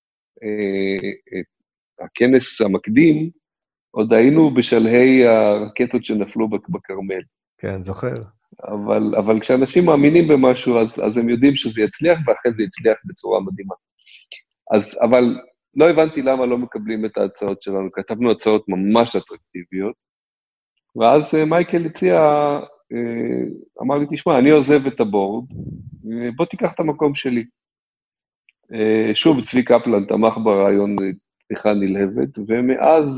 B: הכנס המקדים, עוד היינו בשלהי הרקטות שנפלו בכרמל.
A: כן, זוכר.
B: אבל כשאנשים מאמינים במשהו, אז הם יודעים שזה יצליח, ואחרי זה יצליח בצורה מדהימה. אבל לא הבנתי למה לא מקבלים את ההצעות שלנו, כתבנו הצעות ממש אטרקטיביות, ואז מייקל אמר לי, תשמע, אני עוזב את הבורד, בוא תיקח את המקום שלי. שוב, צבי קפלן תמך ברעיון תמיכה נלהבת, ומאז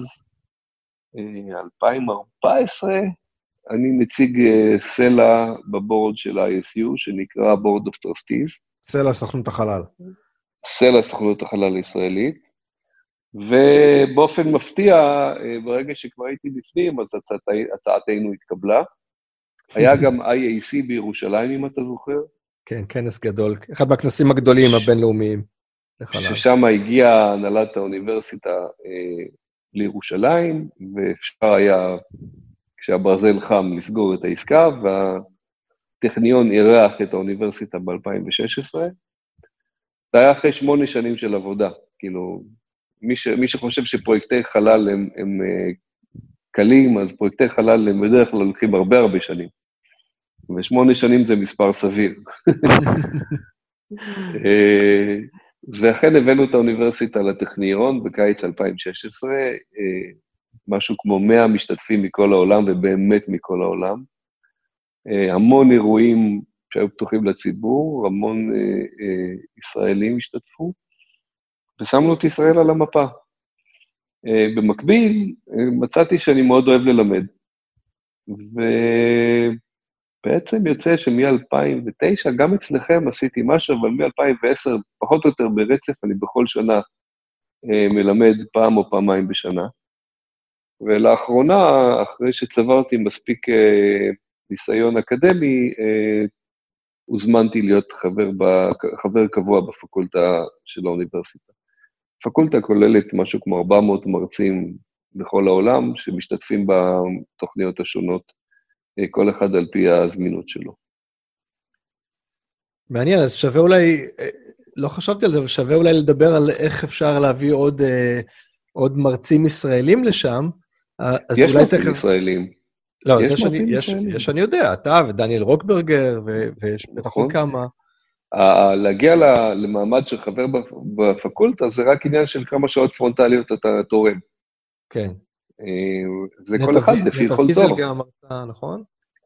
B: 2014, אני נציג סלע בבורד של ה-ISU, שנקרא Board of Trustees.
A: סלע סוכנות החלל.
B: סלע סוכנות החלל הישראלית, ובאופן מפתיע, ברגע שכבר הייתי בפנים, אז הצעתנו התקבלה. היה גם IAC בירושלים, אם אתה זוכר.
A: כן, כנס גדול, אחד מהכנסים הגדולים הבינלאומיים לחלל.
B: ששם הגיעה הנהלת האוניברסיטה לירושלים, ואפשר היה, כשהברזל חם, לסגור את העסקה, והטכניון אירח את האוניברסיטה ב-2016. זה היה אחרי 8 שנים של עבודה, כאילו, מי שחושב שפרויקטי חלל הם קלים, אז פרויקטי חלל הם בדרך כלל לוקחים הרבה שנים. ו8 שנים זה מספר סביר. ואכן הבאנו את האוניברסיטה לטכניון בקיץ 2016, משהו כמו 100 משתתפים מכל העולם, ובאמת מכל העולם. המון אירועים שהיו פתוחים לציבור, המון ישראלים השתתפו, ושמנו את ישראל על המפה. במקביל, מצאתי שאני מאוד אוהב ללמד. ובעצם יוצא שמ-2009, גם אצלכם עשיתי משהו, אבל מ-2010, פחות או יותר ברצף, אני בכל שנה מלמד פעם או פעמיים בשנה. ולאחרונה, אחרי שצברתי מספיק ניסיון אקדמי, הוזמנתי להיות חבר קבוע בפקולטה של האוניברסיטה. הפקולטה כוללת משהו כמו 400 מרצים בכל העולם, שמשתתפים בתוכניות השונות, כל אחד על פי הזמינות שלו.
A: מעניין, אז שווה אולי, לא חשבתי על זה, אבל שווה אולי לדבר על איך אפשר להביא עוד מרצים ישראלים לשם.
B: יש מרצים ישראלים.
A: לא, זה שאני יודע, אתה ודניאל רוקברגר, ויש בטח עוד כמה.
B: להגיע למעמד של חבר בפקולטה, זה רק עניין של כמה שעות פרונטליות אתה תורם.
A: כן.
B: זה כל אחד לפי יכולתו.
A: נטע ויזל גם אמרת, נכון?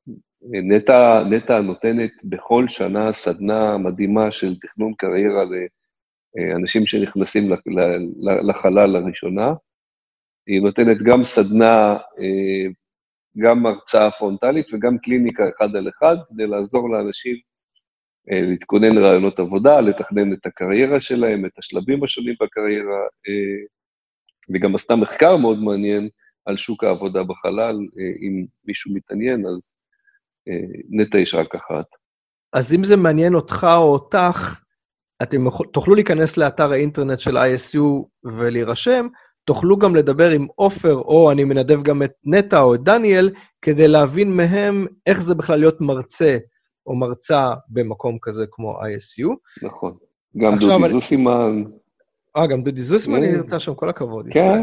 B: נטע נותנת בכל שנה סדנה מדהימה של תכנון קריירה לאנשים שנכנסים לחלל לראשונה. היא נותנת גם סדנה, גם הרצאה פרונטלית וגם קליניקה 1-על-1, כדי לעזור לאנשים להתכונן לרעיונות עבודה, לתכנן את הקריירה שלהם, את השלבים השונים בקריירה, וגם עשתה מחקר מאוד מעניין על שוק העבודה בחלל, אם מישהו מתעניין, אז נטע יש רק אחת.
A: אז אם זה מעניין אותך או אותך, אתם תוכלו להיכנס לאתר האינטרנט של ISU ולהירשם, תוכלו גם לדבר עם אופר, או אני מנדב גם את נטע או את דניאל, כדי להבין מהם איך זה בכלל להיות מרצה או מרצה במקום כזה כמו ISU.
B: נכון. גם דודי זוסימן.
A: גם דודי זוסימן ירצה שם, כל הכבוד.
B: כן.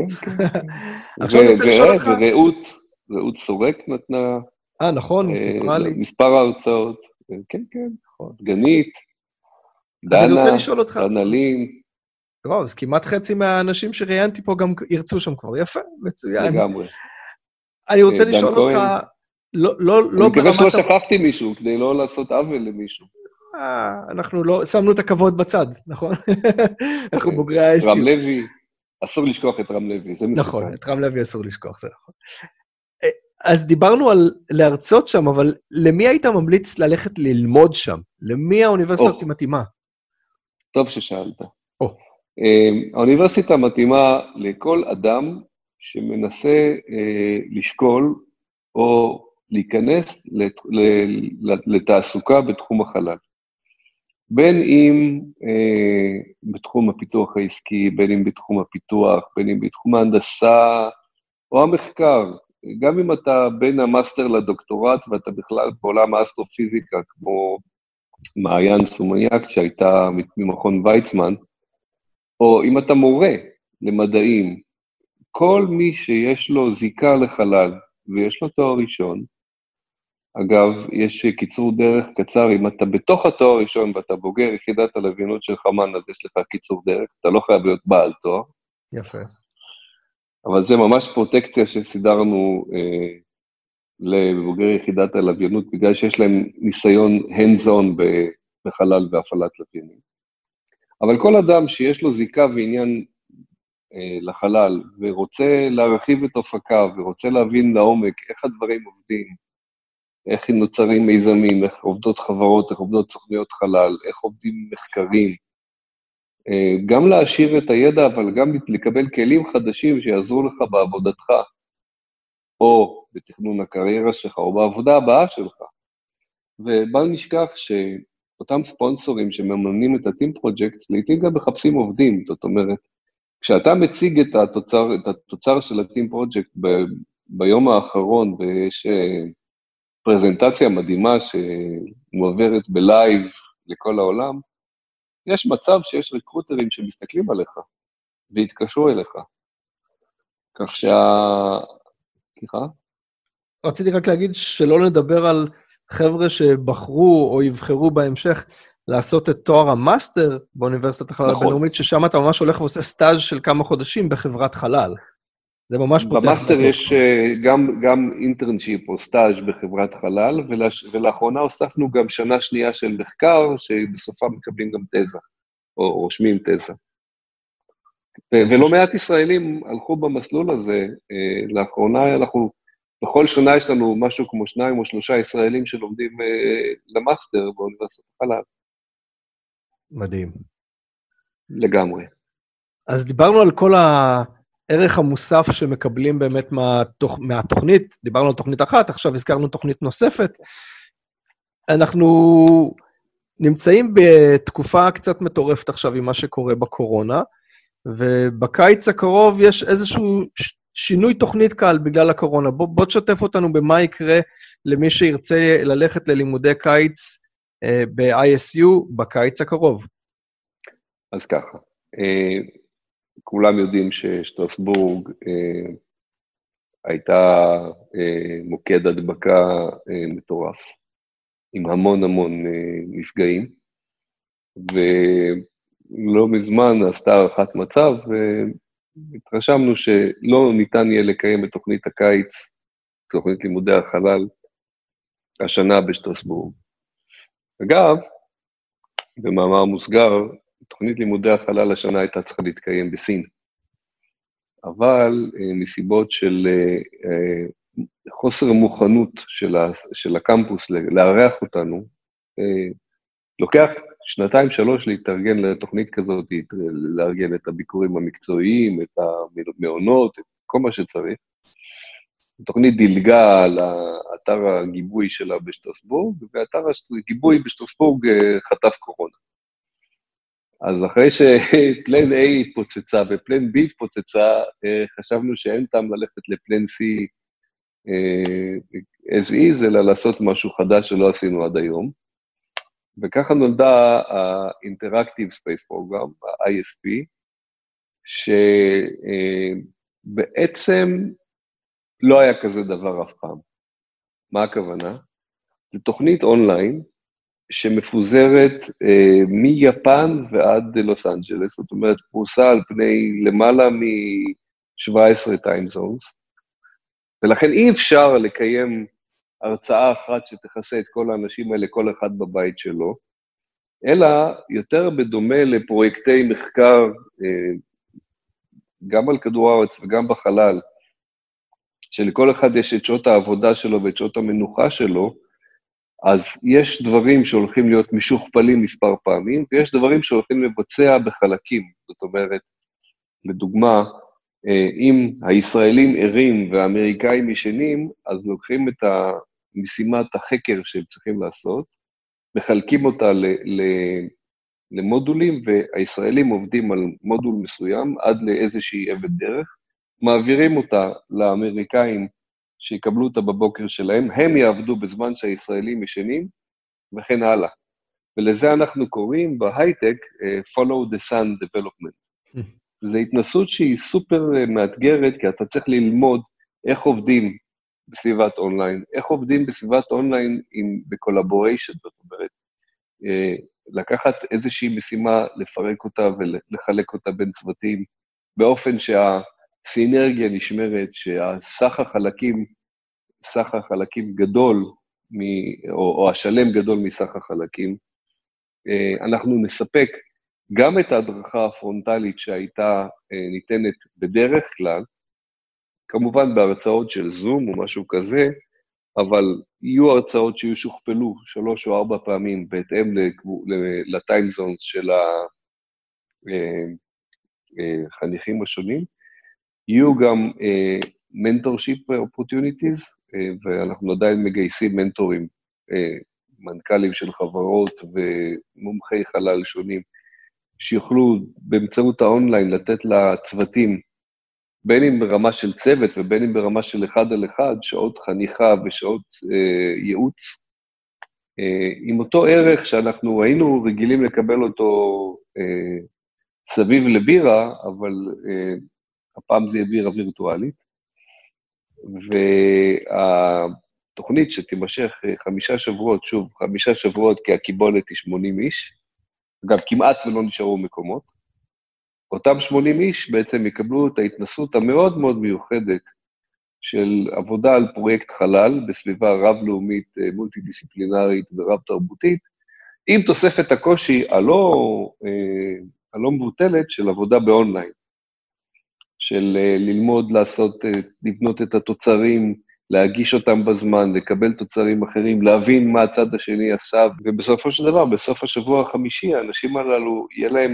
B: ורעות סורק נתנה.
A: נכון, היא סיפרה לי.
B: מספר ההרצאות. כן, נכון. גנית, דנה לין.
A: טוב, אז כמעט חצי מהאנשים שראיינתי פה גם ירצו שם כבר. יפה, מצוין.
B: לגמרי.
A: אני רוצה לשאול אותך,
B: אני מקווה שלא שכחתי מישהו, כדי לא לעשות עוול למישהו.
A: אנחנו לא, שמנו את הכבוד בצד, נכון? אנחנו בוגרי ה-ISU.
B: רם לוי, אסור לשכוח את רם לוי, זה מסוכן.
A: נכון, את רם לוי אסור לשכוח, זה נכון. אז דיברנו על להרצות שם, אבל למי היית ממליץ ללכת ללמוד שם? למי האוניברסיטה מתאימה?
B: טוב ששאלת. האוניברסיטה מתאימה לכל אדם שמנסה לשקול או להיכנס לתעסוקה בתחום החלל. בין אם בתחום הפיתוח העסקי, בין אם בתחום הפיתוח, בין אם בתחום ההנדסה או המחקר. גם אם אתה בין המאסטר לדוקטורט ואתה בכלל בעולם האסטרופיזיקה, כמו מעיין סומניאק שהייתה ממכון ויצמן, או אם אתה מורה למדעים, כל מי שיש לו זיקה לחלל ויש לו תואר ראשון, אגב, יש קיצור דרך קצר, אם אתה בתוך התואר ראשון ואתה בוגר יחידת הלוויינות של חמן, אז יש לך קיצור דרך, אתה לא חייב להיות בעל תואר.
A: יפה.
B: אבל זה ממש פרוטקציה שסידרנו לבוגר יחידת הלוויינות, בגלל שיש להם ניסיון hands-on בחלל והפעלת לוויינים. אבל כל אדם שיש לו זיקה ועניין לחלל, ורוצה להרחיב את אופקיו, ורוצה להבין לעומק איך הדברים עובדים, איך נוצרים מיזמים, איך עובדות חברות, איך עובדות סוכנויות חלל, איך עובדים מחקרים, גם להשאיר את הידע, אבל גם לקבל כלים חדשים שיעזרו לך בעבודתך, או בתכנון הקריירה שלך, או בעבודה הבאה שלך. ובל נשכח אותם ספונסורים שמממנים את ה-Team Projects, לעתים גם מחפשים עובדים, זאת אומרת, כשאתה מציג את התוצר של ה-Team Project ביום האחרון, ויש פרזנטציה מדהימה שמועברת בלייב לכל העולם, יש מצב שיש ריקרוטרים שמסתכלים עליך, והתקשרו אליך. כך סליחה?
A: רציתי רק להגיד שלא נדבר על חבר'ה שבחרו או יבחרו בהמשך לעשות את תואר המאסטר באוניברסיטת החלל הבינלאומית, ששם אתה ממש הולך ועושה סטאז' של כמה חודשים בחברת חלל. זה ממש פותח.
B: במאסטר יש גם אינטרנשיפ או סטאז' בחברת חלל, ולאחרונה הוספנו גם שנה שנייה של מחקר, שבסופה מקבלים גם תזה, או רושמים תזה. ולא מעט ישראלים הלכו במסלול הזה, לאחרונה בכל שנה יש לנו משהו כמו 2 או 3 ישראלים שלומדים למאסטר באוניברסיטת החלל.
A: מדהים.
B: לגמרי.
A: אז דיברנו על כל הערך המוסף שמקבלים באמת מהתוכנית, דיברנו על תוכנית אחת, עכשיו הזכרנו תוכנית נוספת. אנחנו נמצאים בתקופה קצת מטורפת עכשיו עם מה שקורה בקורונה, ובקיץ הקרוב יש איזשהו שינוי תוכנית קל בגלל הקורונה. בוא תשתף אותנו במה יקרה למי שירצה ללכת ללימודי קיץ ב-ISU בקיץ הקרוב.
B: אז ככה, כולם יודעים ששטרסבורג הייתה מוקד הדבקה מטורף, עם המון נפגעים, ולא מזמן עשתה הערכת מצב, והתרשמנו שלא ניתן יהיה לקיים את תוכנית הקיץ, תוכנית לימודי החלל, השנה בשטרסבורג. אגב, במאמר מוסגר, תוכנית לימודי החלל השנה הייתה צריכה להתקיים בסין, אבל מסיבות של חוסר מוכנות של הקמפוס לארח אותנו, לוקח 2-3 להתארגן לתוכנית כזאת, לארגן את הביקורים המקצועיים, את המעונות, את כל מה שצריך. התוכנית דילגה על האתר הגיבוי שלה בשטרסבורג, ואתר הגיבוי בשטרסבורג חטף קורונה. אז אחרי שפלן A התפוצצה ופלן B התפוצצה, חשבנו שאין טעם ללכת לפלן C as is, אלא לעשות משהו חדש שלא עשינו עד היום. וככה נולדה ה-Interactive Space Program, ה-ISP, שבעצם לא היה כזה דבר אף פעם. מה הכוונה? זו תוכנית אונליין, שמפוזרת מיפן ועד לוס אנג'לס, זאת אומרת, פרוסה על פני למעלה מ-17 time zones, ולכן אי אפשר לקיים הרצאה אחת שתכסה את כל האנשים האלה, כל אחד בבית שלו, אלא יותר בדומה לפרויקטי מחקר, גם על כדור הארץ וגם בחלל, שלכל אחד יש את שעות העבודה שלו ואת שעות המנוחה שלו, אז יש דברים שהולכים להיות משוכפלים מספר פעמים, ויש דברים שהולכים לבצע בחלקים. זאת אומרת, לדוגמה, אם הישראלים ערים והאמריקאים ישנים, אז לוקחים את משימת החקר שהם צריכים לעשות, מחלקים אותה למודולים, והישראלים עובדים על מודול מסוים עד לאיזושהי אבן דרך, מעבירים אותה לאמריקאים, שיקבלו אותה בבוקר שלהם, הם יעבדו בזמן שהישראלים ישנים, וכן הלאה. ולזה אנחנו קוראים בהייטק, follow the sun development. זו התנסות שהיא סופר מאתגרת, כי אתה צריך ללמוד איך עובדים בסביבת אונליין, איך עובדים בסביבת אונליין בקולבוריישן, זאת אומרת, לקחת איזושהי משימה, לפרק אותה ולחלק אותה בין צוותים, באופן סינרגיה נשמרת, שהסך החלקים גדול, או השלם גדול מסך החלקים, אנחנו נספק גם את ההדרכה הפרונטלית שהייתה ניתנת בדרך כלל, כמובן בהרצאות של זום או משהו כזה, אבל יהיו הרצאות שיהיו שוכפלו 3 או 4 פעמים, בהתאם לטיים זונס של החניכים השונים, יהיו גם mentorship opportunities, ואנחנו עדיין מגייסים מנטורים מנכ"לים של חברות ומומחי חלל שונים, שיוכלו באמצעות האונליין לתת לצוותים, בין אם ברמה של צוות ובין אם ברמה של אחד על אחד, שעות חניכה ושעות ייעוץ, עם אותו ערך שאנחנו היינו רגילים לקבל אותו סביב לבירה, אבל הפעם זה יהיה בירה וירטואלית, והתוכנית שתימשך 5 שבועות, שוב, 5 שבועות כי הקיבולת היא 80 איש, אגב, כמעט ולא נשארו מקומות, אותם 80 איש בעצם יקבלו את ההתנסות המאוד מאוד מיוחדת של עבודה על פרויקט חלל בסביבה רב-לאומית, מולטי-דיסציפלינרית ורב-תרבותית, עם תוספת הקושי הלא מבוטלת של עבודה באונליין, של ללמוד לבנות את התוצרים, להגיש אותם בזמן, לקבל תוצרים אחרים, להבין מה הצד השני עשה, ובסופו של דבר, בסוף השבוע החמישי, האנשים הללו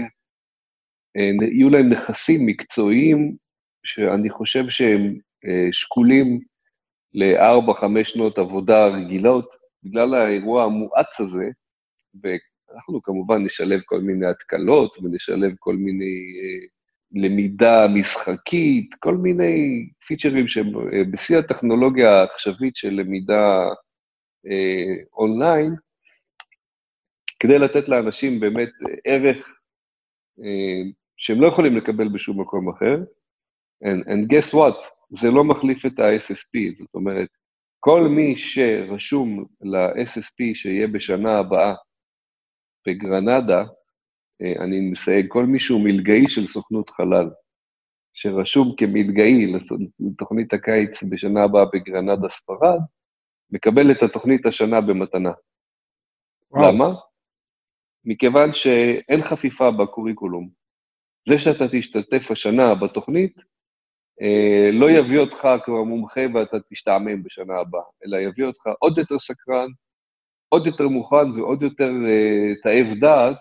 B: יהיו להם נכסים מקצועיים, שאני חושב שהם שקולים ל4-5 שנות עבודה רגילות, בגלל האירוע המואץ הזה, ואנחנו כמובן נשלב כל מיני התקלות, ונשלב כל מיני למידה משחקית, כל מיני פיצ'רים שבשיא הטכנולוגיה העכשווית של למידה אונליין, כדי לתת לאנשים באמת ערך שהם לא יכולים לקבל בשום מקום אחר, and guess what? זה לא מחליף את ה-SSP, זאת אומרת, כל מי שרשום ל-SSP שיהיה בשנה הבאה בגרנדה, אני מסייג, כל מי שהוא מלגאי של סוכנות חלל, שרשום כמלגאי לתוכנית הקיץ בשנה הבאה בגרנדה ספרד, מקבל את התוכנית השנה במתנה. וואו. למה? מכיוון שאין חפיפה בקוריקולום. זה שאתה תשתתף השנה בתוכנית, לא יביא אותך כבר מומחה ואתה תשתעמם בשנה הבאה, אלא יביא אותך עוד יותר סקרן, עוד יותר מוכן ועוד יותר תאב דעת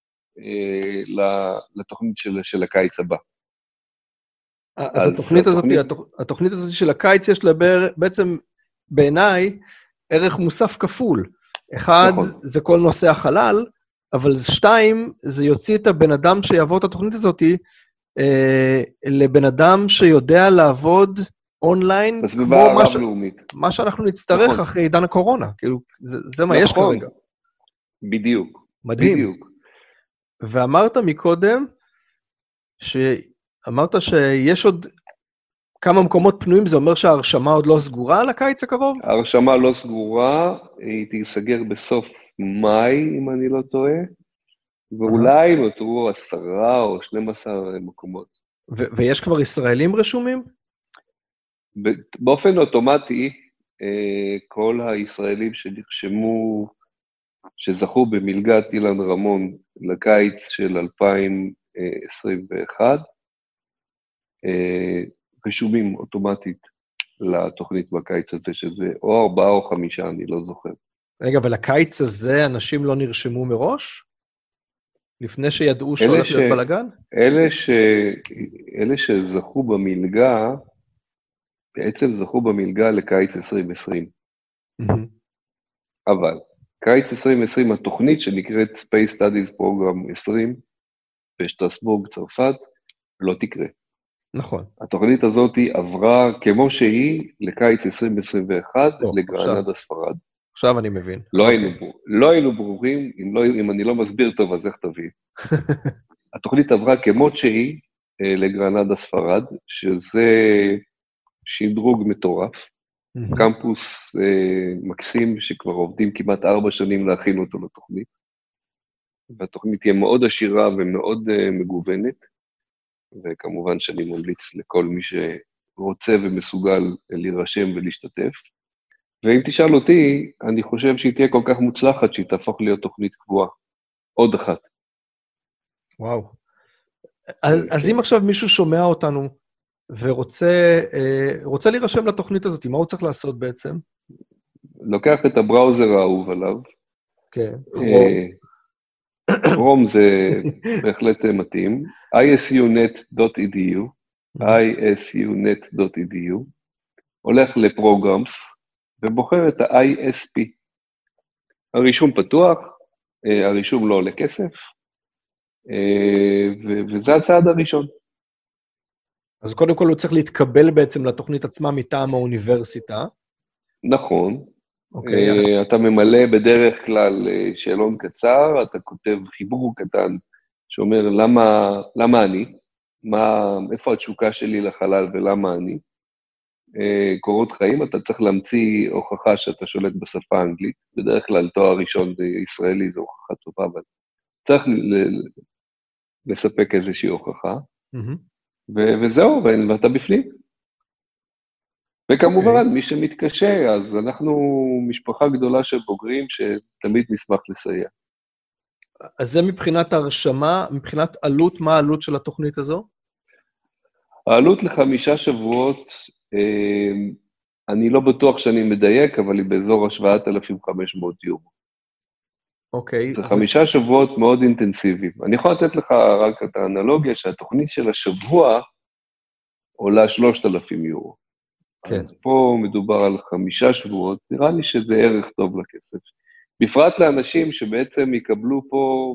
B: לתוכנית של הקיץ הבא.
A: אז התוכנית הזאת של הקיץ יש לה בעצם בעיניי ערך מוסף כפול. אחד, זה כל נושא החלל, אבל 2, זה יוציא את הבן אדם שיעבור את התוכנית הזאת, לבן אדם שיודע לעבוד אונליין,
B: בסביבה רב-לאומית.
A: מה שאנחנו נצטרך אחרי עידן הקורונה, כאילו, זה מה יש כרגע.
B: בדיוק.
A: מדהים.
B: בדיוק.
A: ואמרת מקודם, אמרת שיש עוד כמה מקומות פנויים, זה אומר שההרשמה עוד לא סגורה על הקיץ הקרוב?
B: ההרשמה לא סגורה, היא תיסגר בסוף מאי, אם אני לא טועה, ואולי נותרו 10 או 12 מקומות.
A: ויש כבר ישראלים רשומים?
B: באופן אוטומטי, כל הישראלים שנרשמו, שזכו במלגת אילן רמון לקיץ של 2021, רשומים אוטומטית לתוכנית בקיץ הזה, שזה או 4 או 5, אני לא זוכר.
A: רגע, אבל הקיץ הזה אנשים לא נרשמו מראש? לפני שידעו שהולך להיות בלגן?
B: אלה שזכו במלגה, בעצם זכו במלגה לקיץ 2020. אבל קיץ 2020, התוכנית שנקראת Space Studies Program 20, בשטרסבורג, צרפת, לא תקרה.
A: נכון.
B: התוכנית הזאת עברה כמו שהיא לקיץ 2021 לגרנדה ספרד.
A: עכשיו אני מבין.
B: לא היינו ברורים, אם אני לא מסביר טוב, אז איך תבין. התוכנית עברה כמו שהיא לגרנדה ספרד, שזה שדרוג מטורף, קמפוס מקסים שכבר עובדים כמעט 4 שנים להכין אותו לתוכנית, והתוכנית תהיה מאוד עשירה ומאוד מגוונת, וכמובן שאני ממליץ לכל מי שרוצה ומסוגל להירשם ולהשתתף. ואם תשאל אותי, אני חושב שהיא תהיה כל כך מוצלחת שהיא תהפוך להיות תוכנית קבועה. עוד אחת.
A: וואו. אז אם עכשיו מישהו שומע אותנו ורוצה להירשם לתוכנית הזאת, מה הוא צריך לעשות בעצם?
B: לוקח את הבראוזר האהוב עליו.
A: כן.
B: רום זה בהחלט מתאים. isunet.edu, isunet.edu, הולך לפרוגרמס, ובוחר את ה-ISP. הרישום פתוח, הרישום לא עולה כסף, וזה הצעד הראשון.
A: אז קודם כל הוא צריך להתקבל בעצם לתוכנית עצמה מטעם האוניברסיטה.
B: נכון.
A: אוקיי.
B: אתה ממלא בדרך כלל שאלון קצר, אתה כותב חיבור קטן שאומר למה אני, איפה התשוקה שלי לחלל ולמה אני. קורות חיים, אתה צריך להמציא הוכחה שאתה שולט בשפה האנגלית, בדרך כלל תואר ראשון ישראלי זו הוכחה טובה, אבל צריך לספק איזושהי הוכחה, וזהו, ואתה בפנים. וכמובן, מי שמתקשה, אז אנחנו משפחה גדולה של בוגרים שתמיד נשמח לסייע.
A: אז זה מבחינת הרשמה, מבחינת עלות, מה העלות של התוכנית הזו?
B: העלות ל5 שבועות, אני לא בטוח שאני מדייק, אבל היא באזור 7,500 יורו.
A: אוקיי.
B: זה 5 שבועות מאוד אינטנסיביים. אני יכול לתת לך רק את האנלוגיה שהתוכנית של השבוע עולה 3,000 יורו. כן. אז פה מדובר על 5 שבועות, נראה לי שזה ערך טוב לכסף. בפרט לאנשים שבעצם יקבלו פה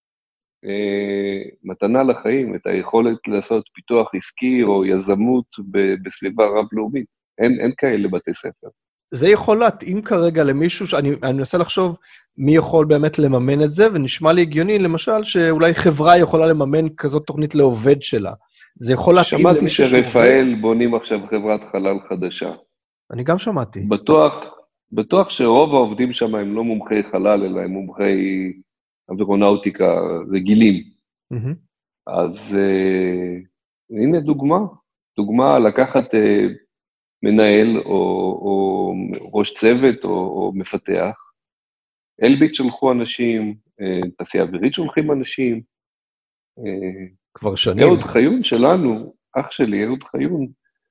B: מתנה לחיים, את היכולת לעשות פיתוח עסקי או יזמות בסביבה רב-לאומית. אין כאלה בתי ספר.
A: זה יכול להתאים כרגע למישהו, אני מנסה לחשוב מי יכול באמת לממן את זה, ונשמע לי הגיוני, למשל, שאולי חברה יכולה לממן כזאת תוכנית לעובד שלה. זה יכול להתאים למישהו
B: שמעתי שרפאל בונים עכשיו חברת חלל חדשה.
A: אני גם שמעתי.
B: בטוח שרוב העובדים שם הם לא מומחי חלל, אלא הם מומחי אווירונאוטיקה רגילים. אז הנה דוגמה לקחת מנהל או ראש צוות או מפתח. אלביט שלחו אנשים, תעשייה אווירית שולחים אנשים.
A: כבר שנים.
B: אהוד חיון שלנו, אח שלי, אהוד חיון,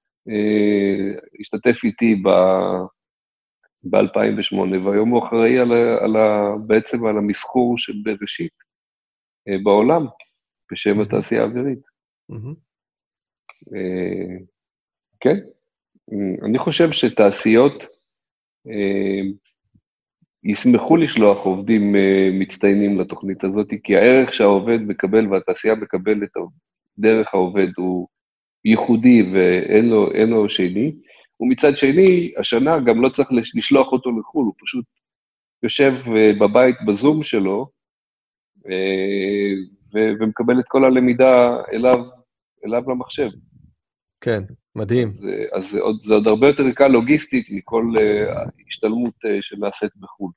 B: השתתף איתי ב-2008, והיום הוא אחראי בעצם על המסחור של בראשית בעולם, בשם התעשייה האווירית. כן, אני חושב שתעשיות ישמחו לשלוח עובדים מצטיינים לתוכנית הזאת, כי הערך שהעובד מקבל והתעשייה מקבלת דרך העובד הוא ייחודי ואין לו שני, ומצד שני, השנה גם לא צריך לשלוח אותו לחו"ל, הוא פשוט יושב בבית בזום שלו, ומקבל את כל הלמידה אליו למחשב.
A: כן, מדהים.
B: אז זה עוד הרבה יותר קל לוגיסטית מכל השתלמות שנעשית בחו"ל.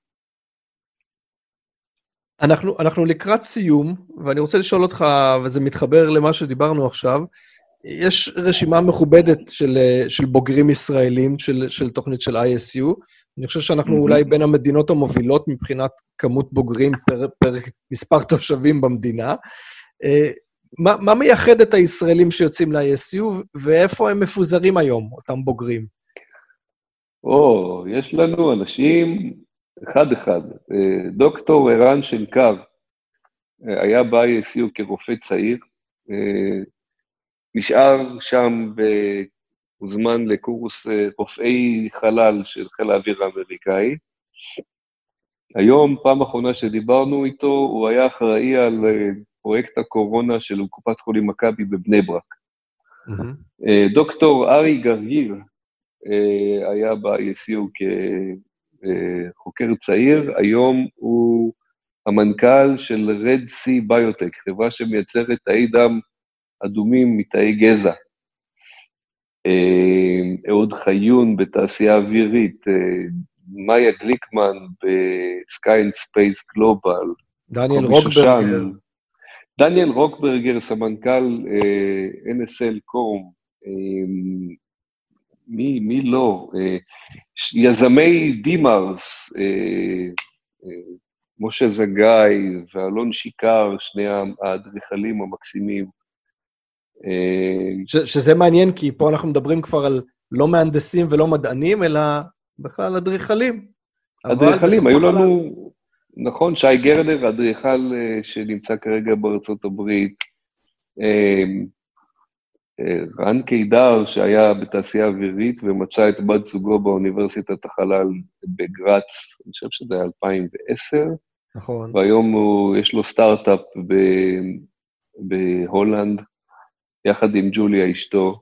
A: אנחנו לקראת סיום, ואני רוצה לשאול אותך, וזה מתחבר למה שדיברנו עכשיו, יש רשימה מכובדת של בוגרים ישראלים של תוכנית של ISU. אני חושב שאנחנו אולי בין המדינות המובילות מבחינת כמות בוגרים פר מספר תושבים במדינה. מה מייחד את הישראלים שיוצאים ל-ISU, ואיפה הם מפוזרים היום, אותם בוגרים?
B: יש לנו אנשים אחד. דוקטור ערן שנקר היה ב-ISU כרופא צעיר, נשאר שם והוזמן לקורס רופאי חלל של חיל האוויר האמריקאי. היום, פעם אחרונה שדיברנו איתו, הוא היה אחראי על פרויקט הקורונה של קופת חולים מכבי בבני ברק. דוקטור ארי גרגיר היה ב-ISU כחוקר צעיר, היום הוא המנכ"ל של Red Sea Biotech, חברה שמייצרת תאי דם אדומים מתאי גזע. אהוד חיון בתעשייה אווירית, מאיה גליקמן ב-Sky and Space Global, דניאל רוקברגר, סמנכ"ל NSL קורם, מי לא? יזמי דימרס, משה זגאי ואלון שיקר, שני האדריכלים המקסימים.
A: שזה מעניין, כי פה אנחנו מדברים כבר על לא מהנדסים ולא מדענים, אלא בכלל אדריכלים.
B: אדריכלים, היו לנו, נכון, שי גרדר, אדריכל שנמצא כרגע בארצות הברית, רן קידר, שהיה בתעשייה אווירית, ומצא את בת זוגו באוניברסיטת החלל בגרץ, אני חושב שזה היה 2010,
A: נכון.
B: והיום יש לו סטארט-אפ בהולנד, יחד עם ג'וליה אשתו,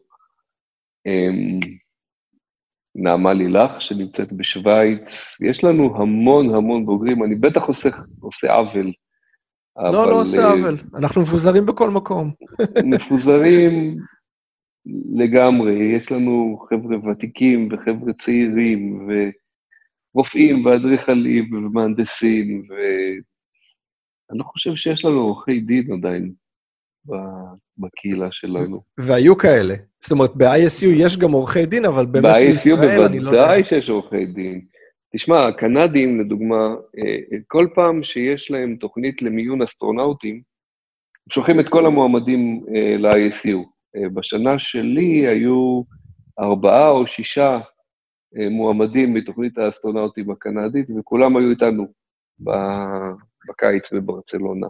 B: נעמה לילך, שנמצאת בשוויץ. יש לנו המון המון בוגרים, אני בטח עושה עוול.
A: לא עושה עוול, אנחנו מפוזרים בכל מקום.
B: מפוזרים לגמרי, יש לנו חבר'ה ותיקים וחבר'ה צעירים, ורופאים ואדריכלים ומהנדסים, ואני לא חושב שיש לנו עורכי דין עדיין בקהילה שלנו.
A: והיו כאלה. זאת אומרת, ב-ISU יש גם עורכי דין, אבל באמת
B: בישראל אני לא יודע. בוודאי שיש עורכי דין. תשמע, הקנדים, לדוגמה, כל פעם שיש להם תוכנית למיון אסטרונאוטים, שולחים את כל המועמדים ל-ISU. בשנה שלי היו 4 או 6 מועמדים מתוכנית האסטרונאוטים הקנדית, וכולם היו איתנו בקיץ בברצלונה.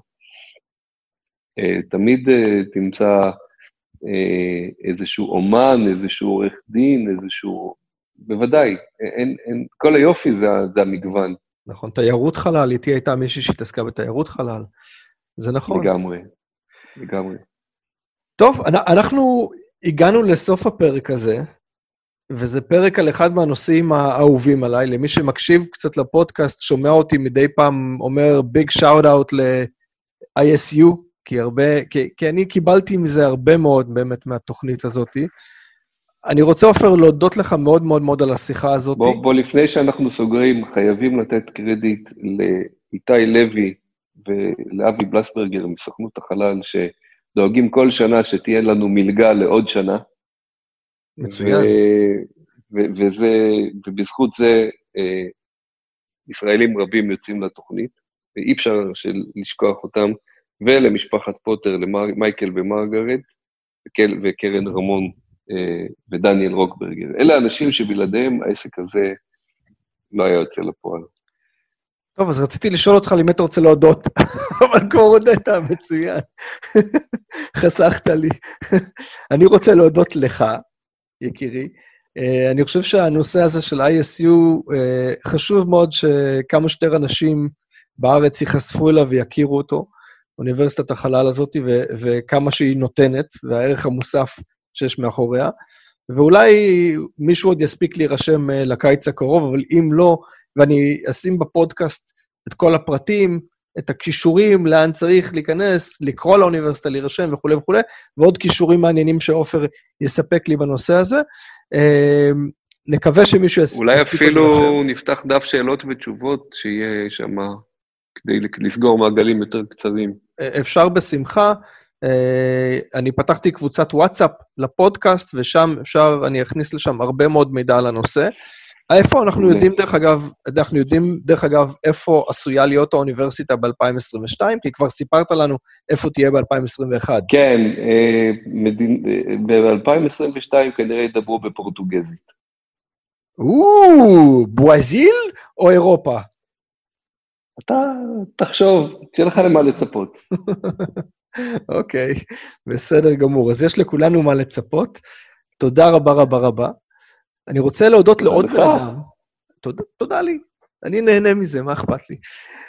B: תמיד תמצא איזשהו אומן, איזשהו עורך דין, איזשהו... בוודאי, כל היופי זה המגוון.
A: נכון, תיירות חלל, איתי הייתה מישהי שהתעסקה בתיירות חלל. זה נכון.
B: לגמרי.
A: טוב, אנחנו הגענו לסוף הפרק הזה, וזה פרק על אחד מהנושאים האהובים עליי. למי שמקשיב קצת לפודקאסט, שומע אותי מדי פעם אומר ביג שאוט אאוט ל-ISU, כי אני קיבלתי מזה הרבה מאוד באמת מהתוכנית הזאת. אני רוצה, עופר, להודות לך מאוד מאוד מאוד על השיחה הזאת.
B: בוא, לפני שאנחנו סוגרים, חייבים לתת קרדיט לאיתי לוי ולאבי בלסברגר מסוכנות החלל, שדואגים כל שנה שתהיה לנו מלגה לעוד שנה.
A: מצוין.
B: ובזכות זה ישראלים רבים יוצאים לתוכנית, ואי אפשר לשכוח אותם, ולמשפחת פוטר, למייקל ומרגרט, וקרן רמון ודניאל רוקברגר. אלה האנשים שבלעדיהם העסק הזה לא היה יוצא לפועל.
A: טוב, אז רציתי לשאול אותך אם אתה רוצה להודות, אבל כבר הודית, מצוין. חסכת לי. אני רוצה להודות לך, יקירי. אני חושב שהנושא הזה של ISU חשוב מאוד שכמה שיותר אנשים בארץ ייחשפו אליו ויכירו אותו, אוניברסיטת החלל הזאת, וכמה שהיא נותנת, והערך המוסף שיש מאחוריה, ואולי מישהו עוד יספיק להירשם לקיץ הקרוב, אבל אם לא, ואני אשים בפודקאסט את כל הפרטים, את הכישורים, לאן צריך להיכנס, לקרוא לאוניברסיטה, להירשם וכו' וכו', ועוד כישורים מעניינים שעופר יספק לי בנושא הזה. נקווה שמישהו יספיק...
B: אולי אפילו נפתח דף שאלות ותשובות שיהיה שם, כדי לסגור מעגלים יותר קצרים.
A: אפשר בשמחה. אני פתחתי קבוצת וואטסאפ לפודקאסט, ושם אני אכניס לשם הרבה מאוד מידע על הנושא. איפה אנחנו יודעים דרך אגב, איפה עשויה להיות האוניברסיטה ב-2022, כי כבר סיפרת לנו איפה תהיה ב-2021.
B: כן, ב-2022 כנראה ידברו בפורטוגזית.
A: ברזיל או אירופה?
B: אתה תחשוב, תהיה לך למה לצפות.
A: אוקיי, בסדר גמור. אז יש לכולנו מה לצפות. תודה רבה רבה רבה. אני רוצה להודות לעוד בן אדם. תודה לי. אני נהנה מזה, מה אכפת לי?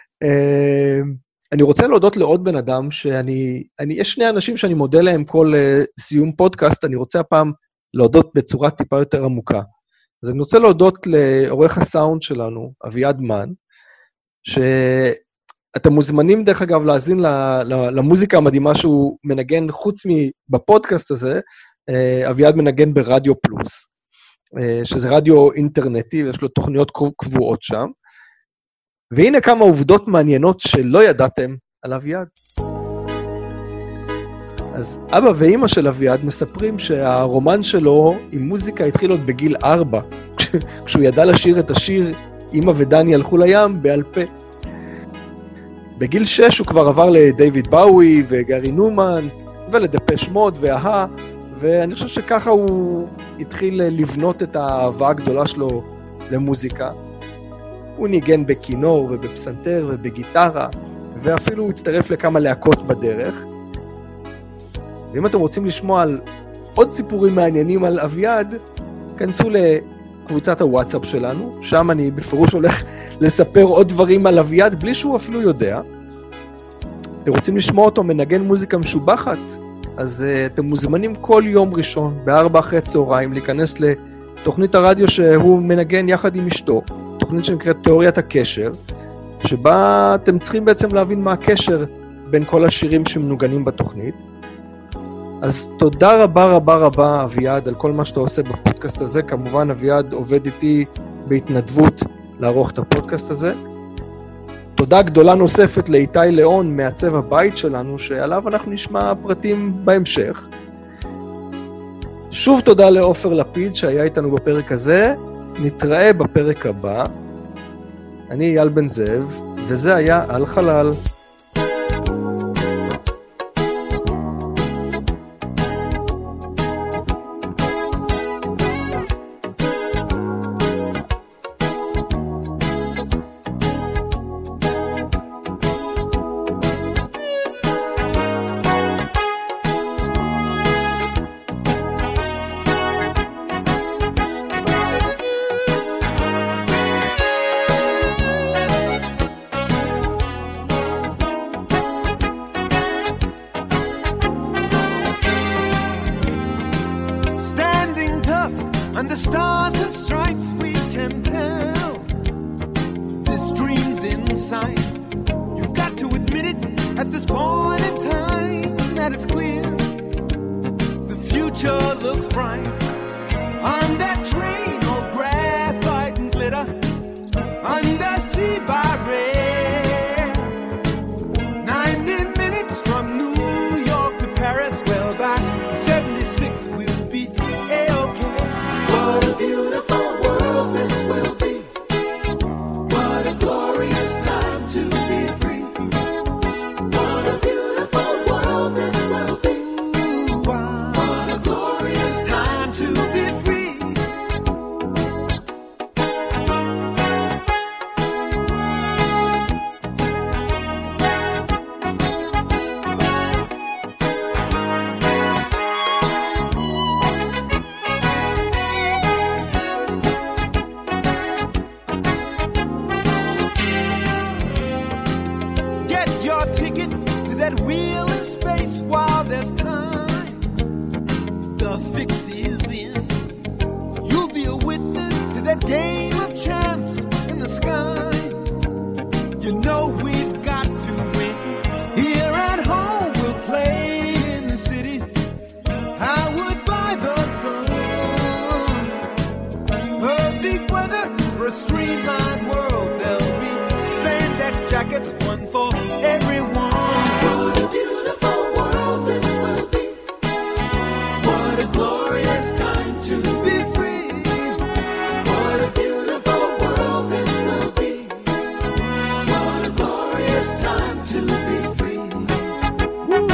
A: אני רוצה להודות לעוד בן אדם, יש 2 אנשים שאני מודה להם כל סיום פודקאסט, אני רוצה הפעם להודות בצורה טיפה יותר עמוקה. אז אני רוצה להודות לעורך הסאונד שלנו, אביעד מן, שאתם מוזמנים דרך אגב להאזין למוזיקה המדהימה שהוא מנגן, חוץ מבפודקאסט הזה, אביעד מנגן ברדיו פלוס, שזה רדיו אינטרנטי, ויש לו תוכניות קבועות שם. והנה כמה עובדות מעניינות שלא ידעתם על אביעד. אז אבא ואמא של אביעד מספרים שהרומן שלו עם מוזיקה התחיל עוד בגיל 4, כשהוא ידע לשיר את השיר אמא ודני הלכו לים בעל פה. בגיל 6 הוא כבר עבר לדייוויד באוי וגארי נומן, ולדפש מוד וההה, ואני חושב שככה הוא התחיל לבנות את האהבה הגדולה שלו למוזיקה. הוא ניגן בכינור ובפסנתר ובגיטרה, ואפילו הוא הצטרף לכמה להקות בדרך. ואם אתם רוצים לשמוע על עוד סיפורים מעניינים על אביעד, כנסו לקבוצת הוואטסאפ שלנו, שם אני בפירוש הולך לספר עוד דברים על אביעד, בלי שהוא אפילו יודע. אתם רוצים לשמוע אותו מנגן מוזיקה משובחת? אז אתם מוזמנים כל יום ראשון, ב-4 אחרי צהריים, להיכנס לתוכנית הרדיו שהוא מנגן יחד עם אשתו, תוכנית שנקראת תיאוריית הקשר, שבה אתם צריכים בעצם להבין מה הקשר בין כל השירים שמנוגנים בתוכנית. אז תודה רבה רבה רבה אביעד על כל מה שאתה עושה בפודקאסט הזה. כמובן אביעד עובד איתי בהתנדבות לערוך את הפודקאסט הזה. תודה גדולה נוספת לאיתי ליאון מעצב הבית שלנו, שעליו אנחנו נשמע פרטים בהמשך. שוב תודה לאופר לפיד שהיה איתנו בפרק הזה. נתראה בפרק הבא. אני אייל בן זאב, וזה היה על חלל.
C: Under stars and stripes we can tell this dream's inside. You've got to admit it at this point in time that it's clear the future looks bright. On that train, all graphite and glitter, undersea by rail. 90 minutes from New York to Paris, well by 76 we'll be A-okay. What a beautiful world this will be. What a glorious time to be free. What a beautiful world this will be. What a glorious time to be free. Get your ticket to that wheel in space while there's time. The fix is in. You'll be a witness to that game of chance in the sky. You know we've got to win. Here at home we'll play in the city. Howard by the sun. Perfect weather for a streamlined world. There'll be spandex jackets, one for everyone. What a beautiful world this will be. What a glorious time to be free. What a beautiful world this will be. What a glorious time to be free. Woo.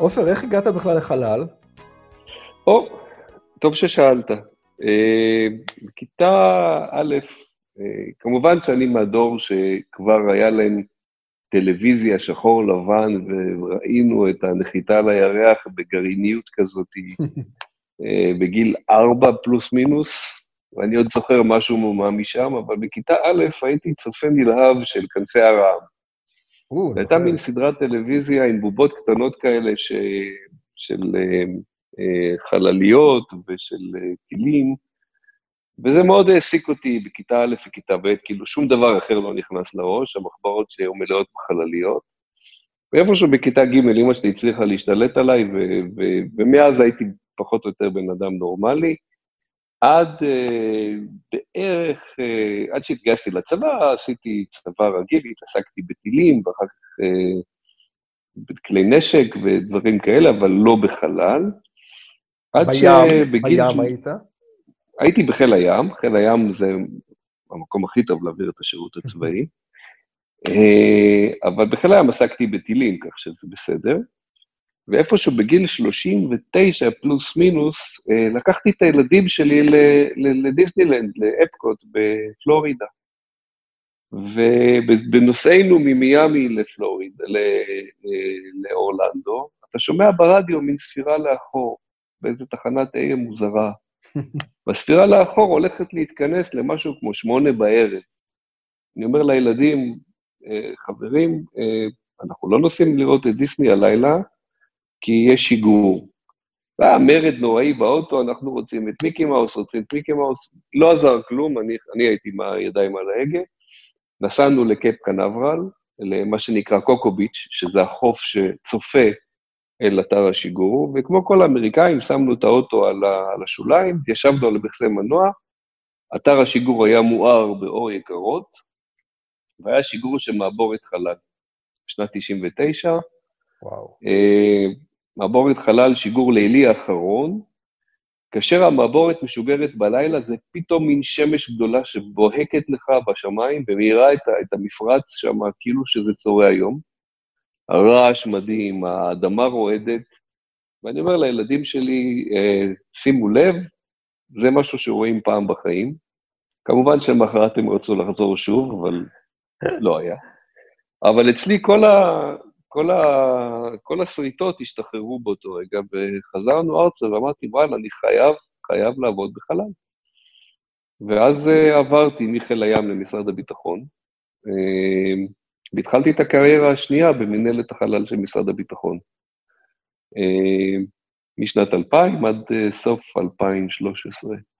A: עופר, איך הגעת בכלל לחלל?
B: טוב ששאלת. בכיתה א', כמובן שאני מהדור שכבר היה להם טלוויזיה שחור לבן, וראינו את הנחיתה על הירח בגרעיניות כזאת, בגיל 4 פלוס מינוס, ואני עוד זוכר משהו משם, אבל בכיתה א' הייתי צופה נלהב של כנפי הרעם. הייתה מין סדרת טלוויזיה עם בובות קטנות כאלה של חלליות ושל טילים, וזה מאוד העסיק אותי בכיתה א' וכיתה ב', כאילו שום דבר אחר לא נכנס לראש, המחברות שהיו מלאות בחלליות. ואיפשהו בכיתה ג' אמא שלי הצליחה להשתלט עליי, ומאז הייתי פחות או יותר בן אדם נורמלי, עד בערך, עד שהתגייסתי לצבא, עשיתי צבא רגיל, התעסקתי בטילים, ואחר כך בכלי נשק ודברים כאלה, אבל לא בחלל.
A: בים היית?
B: הייתי בחיל הים, חיל הים זה המקום הכי טוב להעביר את השירות הצבאי, אבל בחיל הים עסקתי בטילים, כך שזה בסדר, ואיפשהו בגיל 39 פלוס מינוס, לקחתי את הילדים שלי לדיסנילנד, לאפקוט בפלורידה, ובנוסענו ממיאמי לפלורידה, לאורלנדו, אתה שומע ברדיו מין ספירה לאחור, באיזו תחנת AM מוזרה, והספירה לאחור הולכת להתכנס למשהו כמו 8 בערב. אני אומר לילדים, חברים, אנחנו לא נוסעים לראות את דיסני הלילה, כי יש שיגור. והמרד נוראי באוטו, אנחנו רוצים את מיקי מאוס, לא עזר כלום, אני הייתי עם הידיים על ההגה, נסענו לקייפ קנברל, למה שנקרא קוקו ביץ', שזה החוף שצופה אל אתר השיגור, וכמו כל האמריקאים, שמנו את האוטו על השוליים, ישבנו על מכסה מנוע, אתר השיגור היה מואר באור יקרות, והיה שיגור שמעבורת חלל. בשנת 99,
A: וואו.
B: מעבורת חלל, שיגור לילי האחרון, כאשר המעבורת משוגרת בלילה, זה פתאום מין שמש גדולה שבוהקת לך בשמיים, ומאירה את המפרץ שם, כאילו שזה צורי היום. הרעש מדהים, האדמה רועדת, ואני אומר לילדים שלי, שימו לב, זה משהו שרואים פעם בחיים. כמובן שמחרת הם רצו לחזור שוב, אבל לא היה. אבל אצלי כל הסריטות השתחררו באותו רגע, וחזרנו ארצה ואמרתי, וואלה, אני חייב לעבוד בחלל. ואז עברתי מחיל הים למשרד הביטחון, והתחלתי את הקריירה השנייה במנהלת החלל של משרד הביטחון. משנת 2000 עד סוף 2013.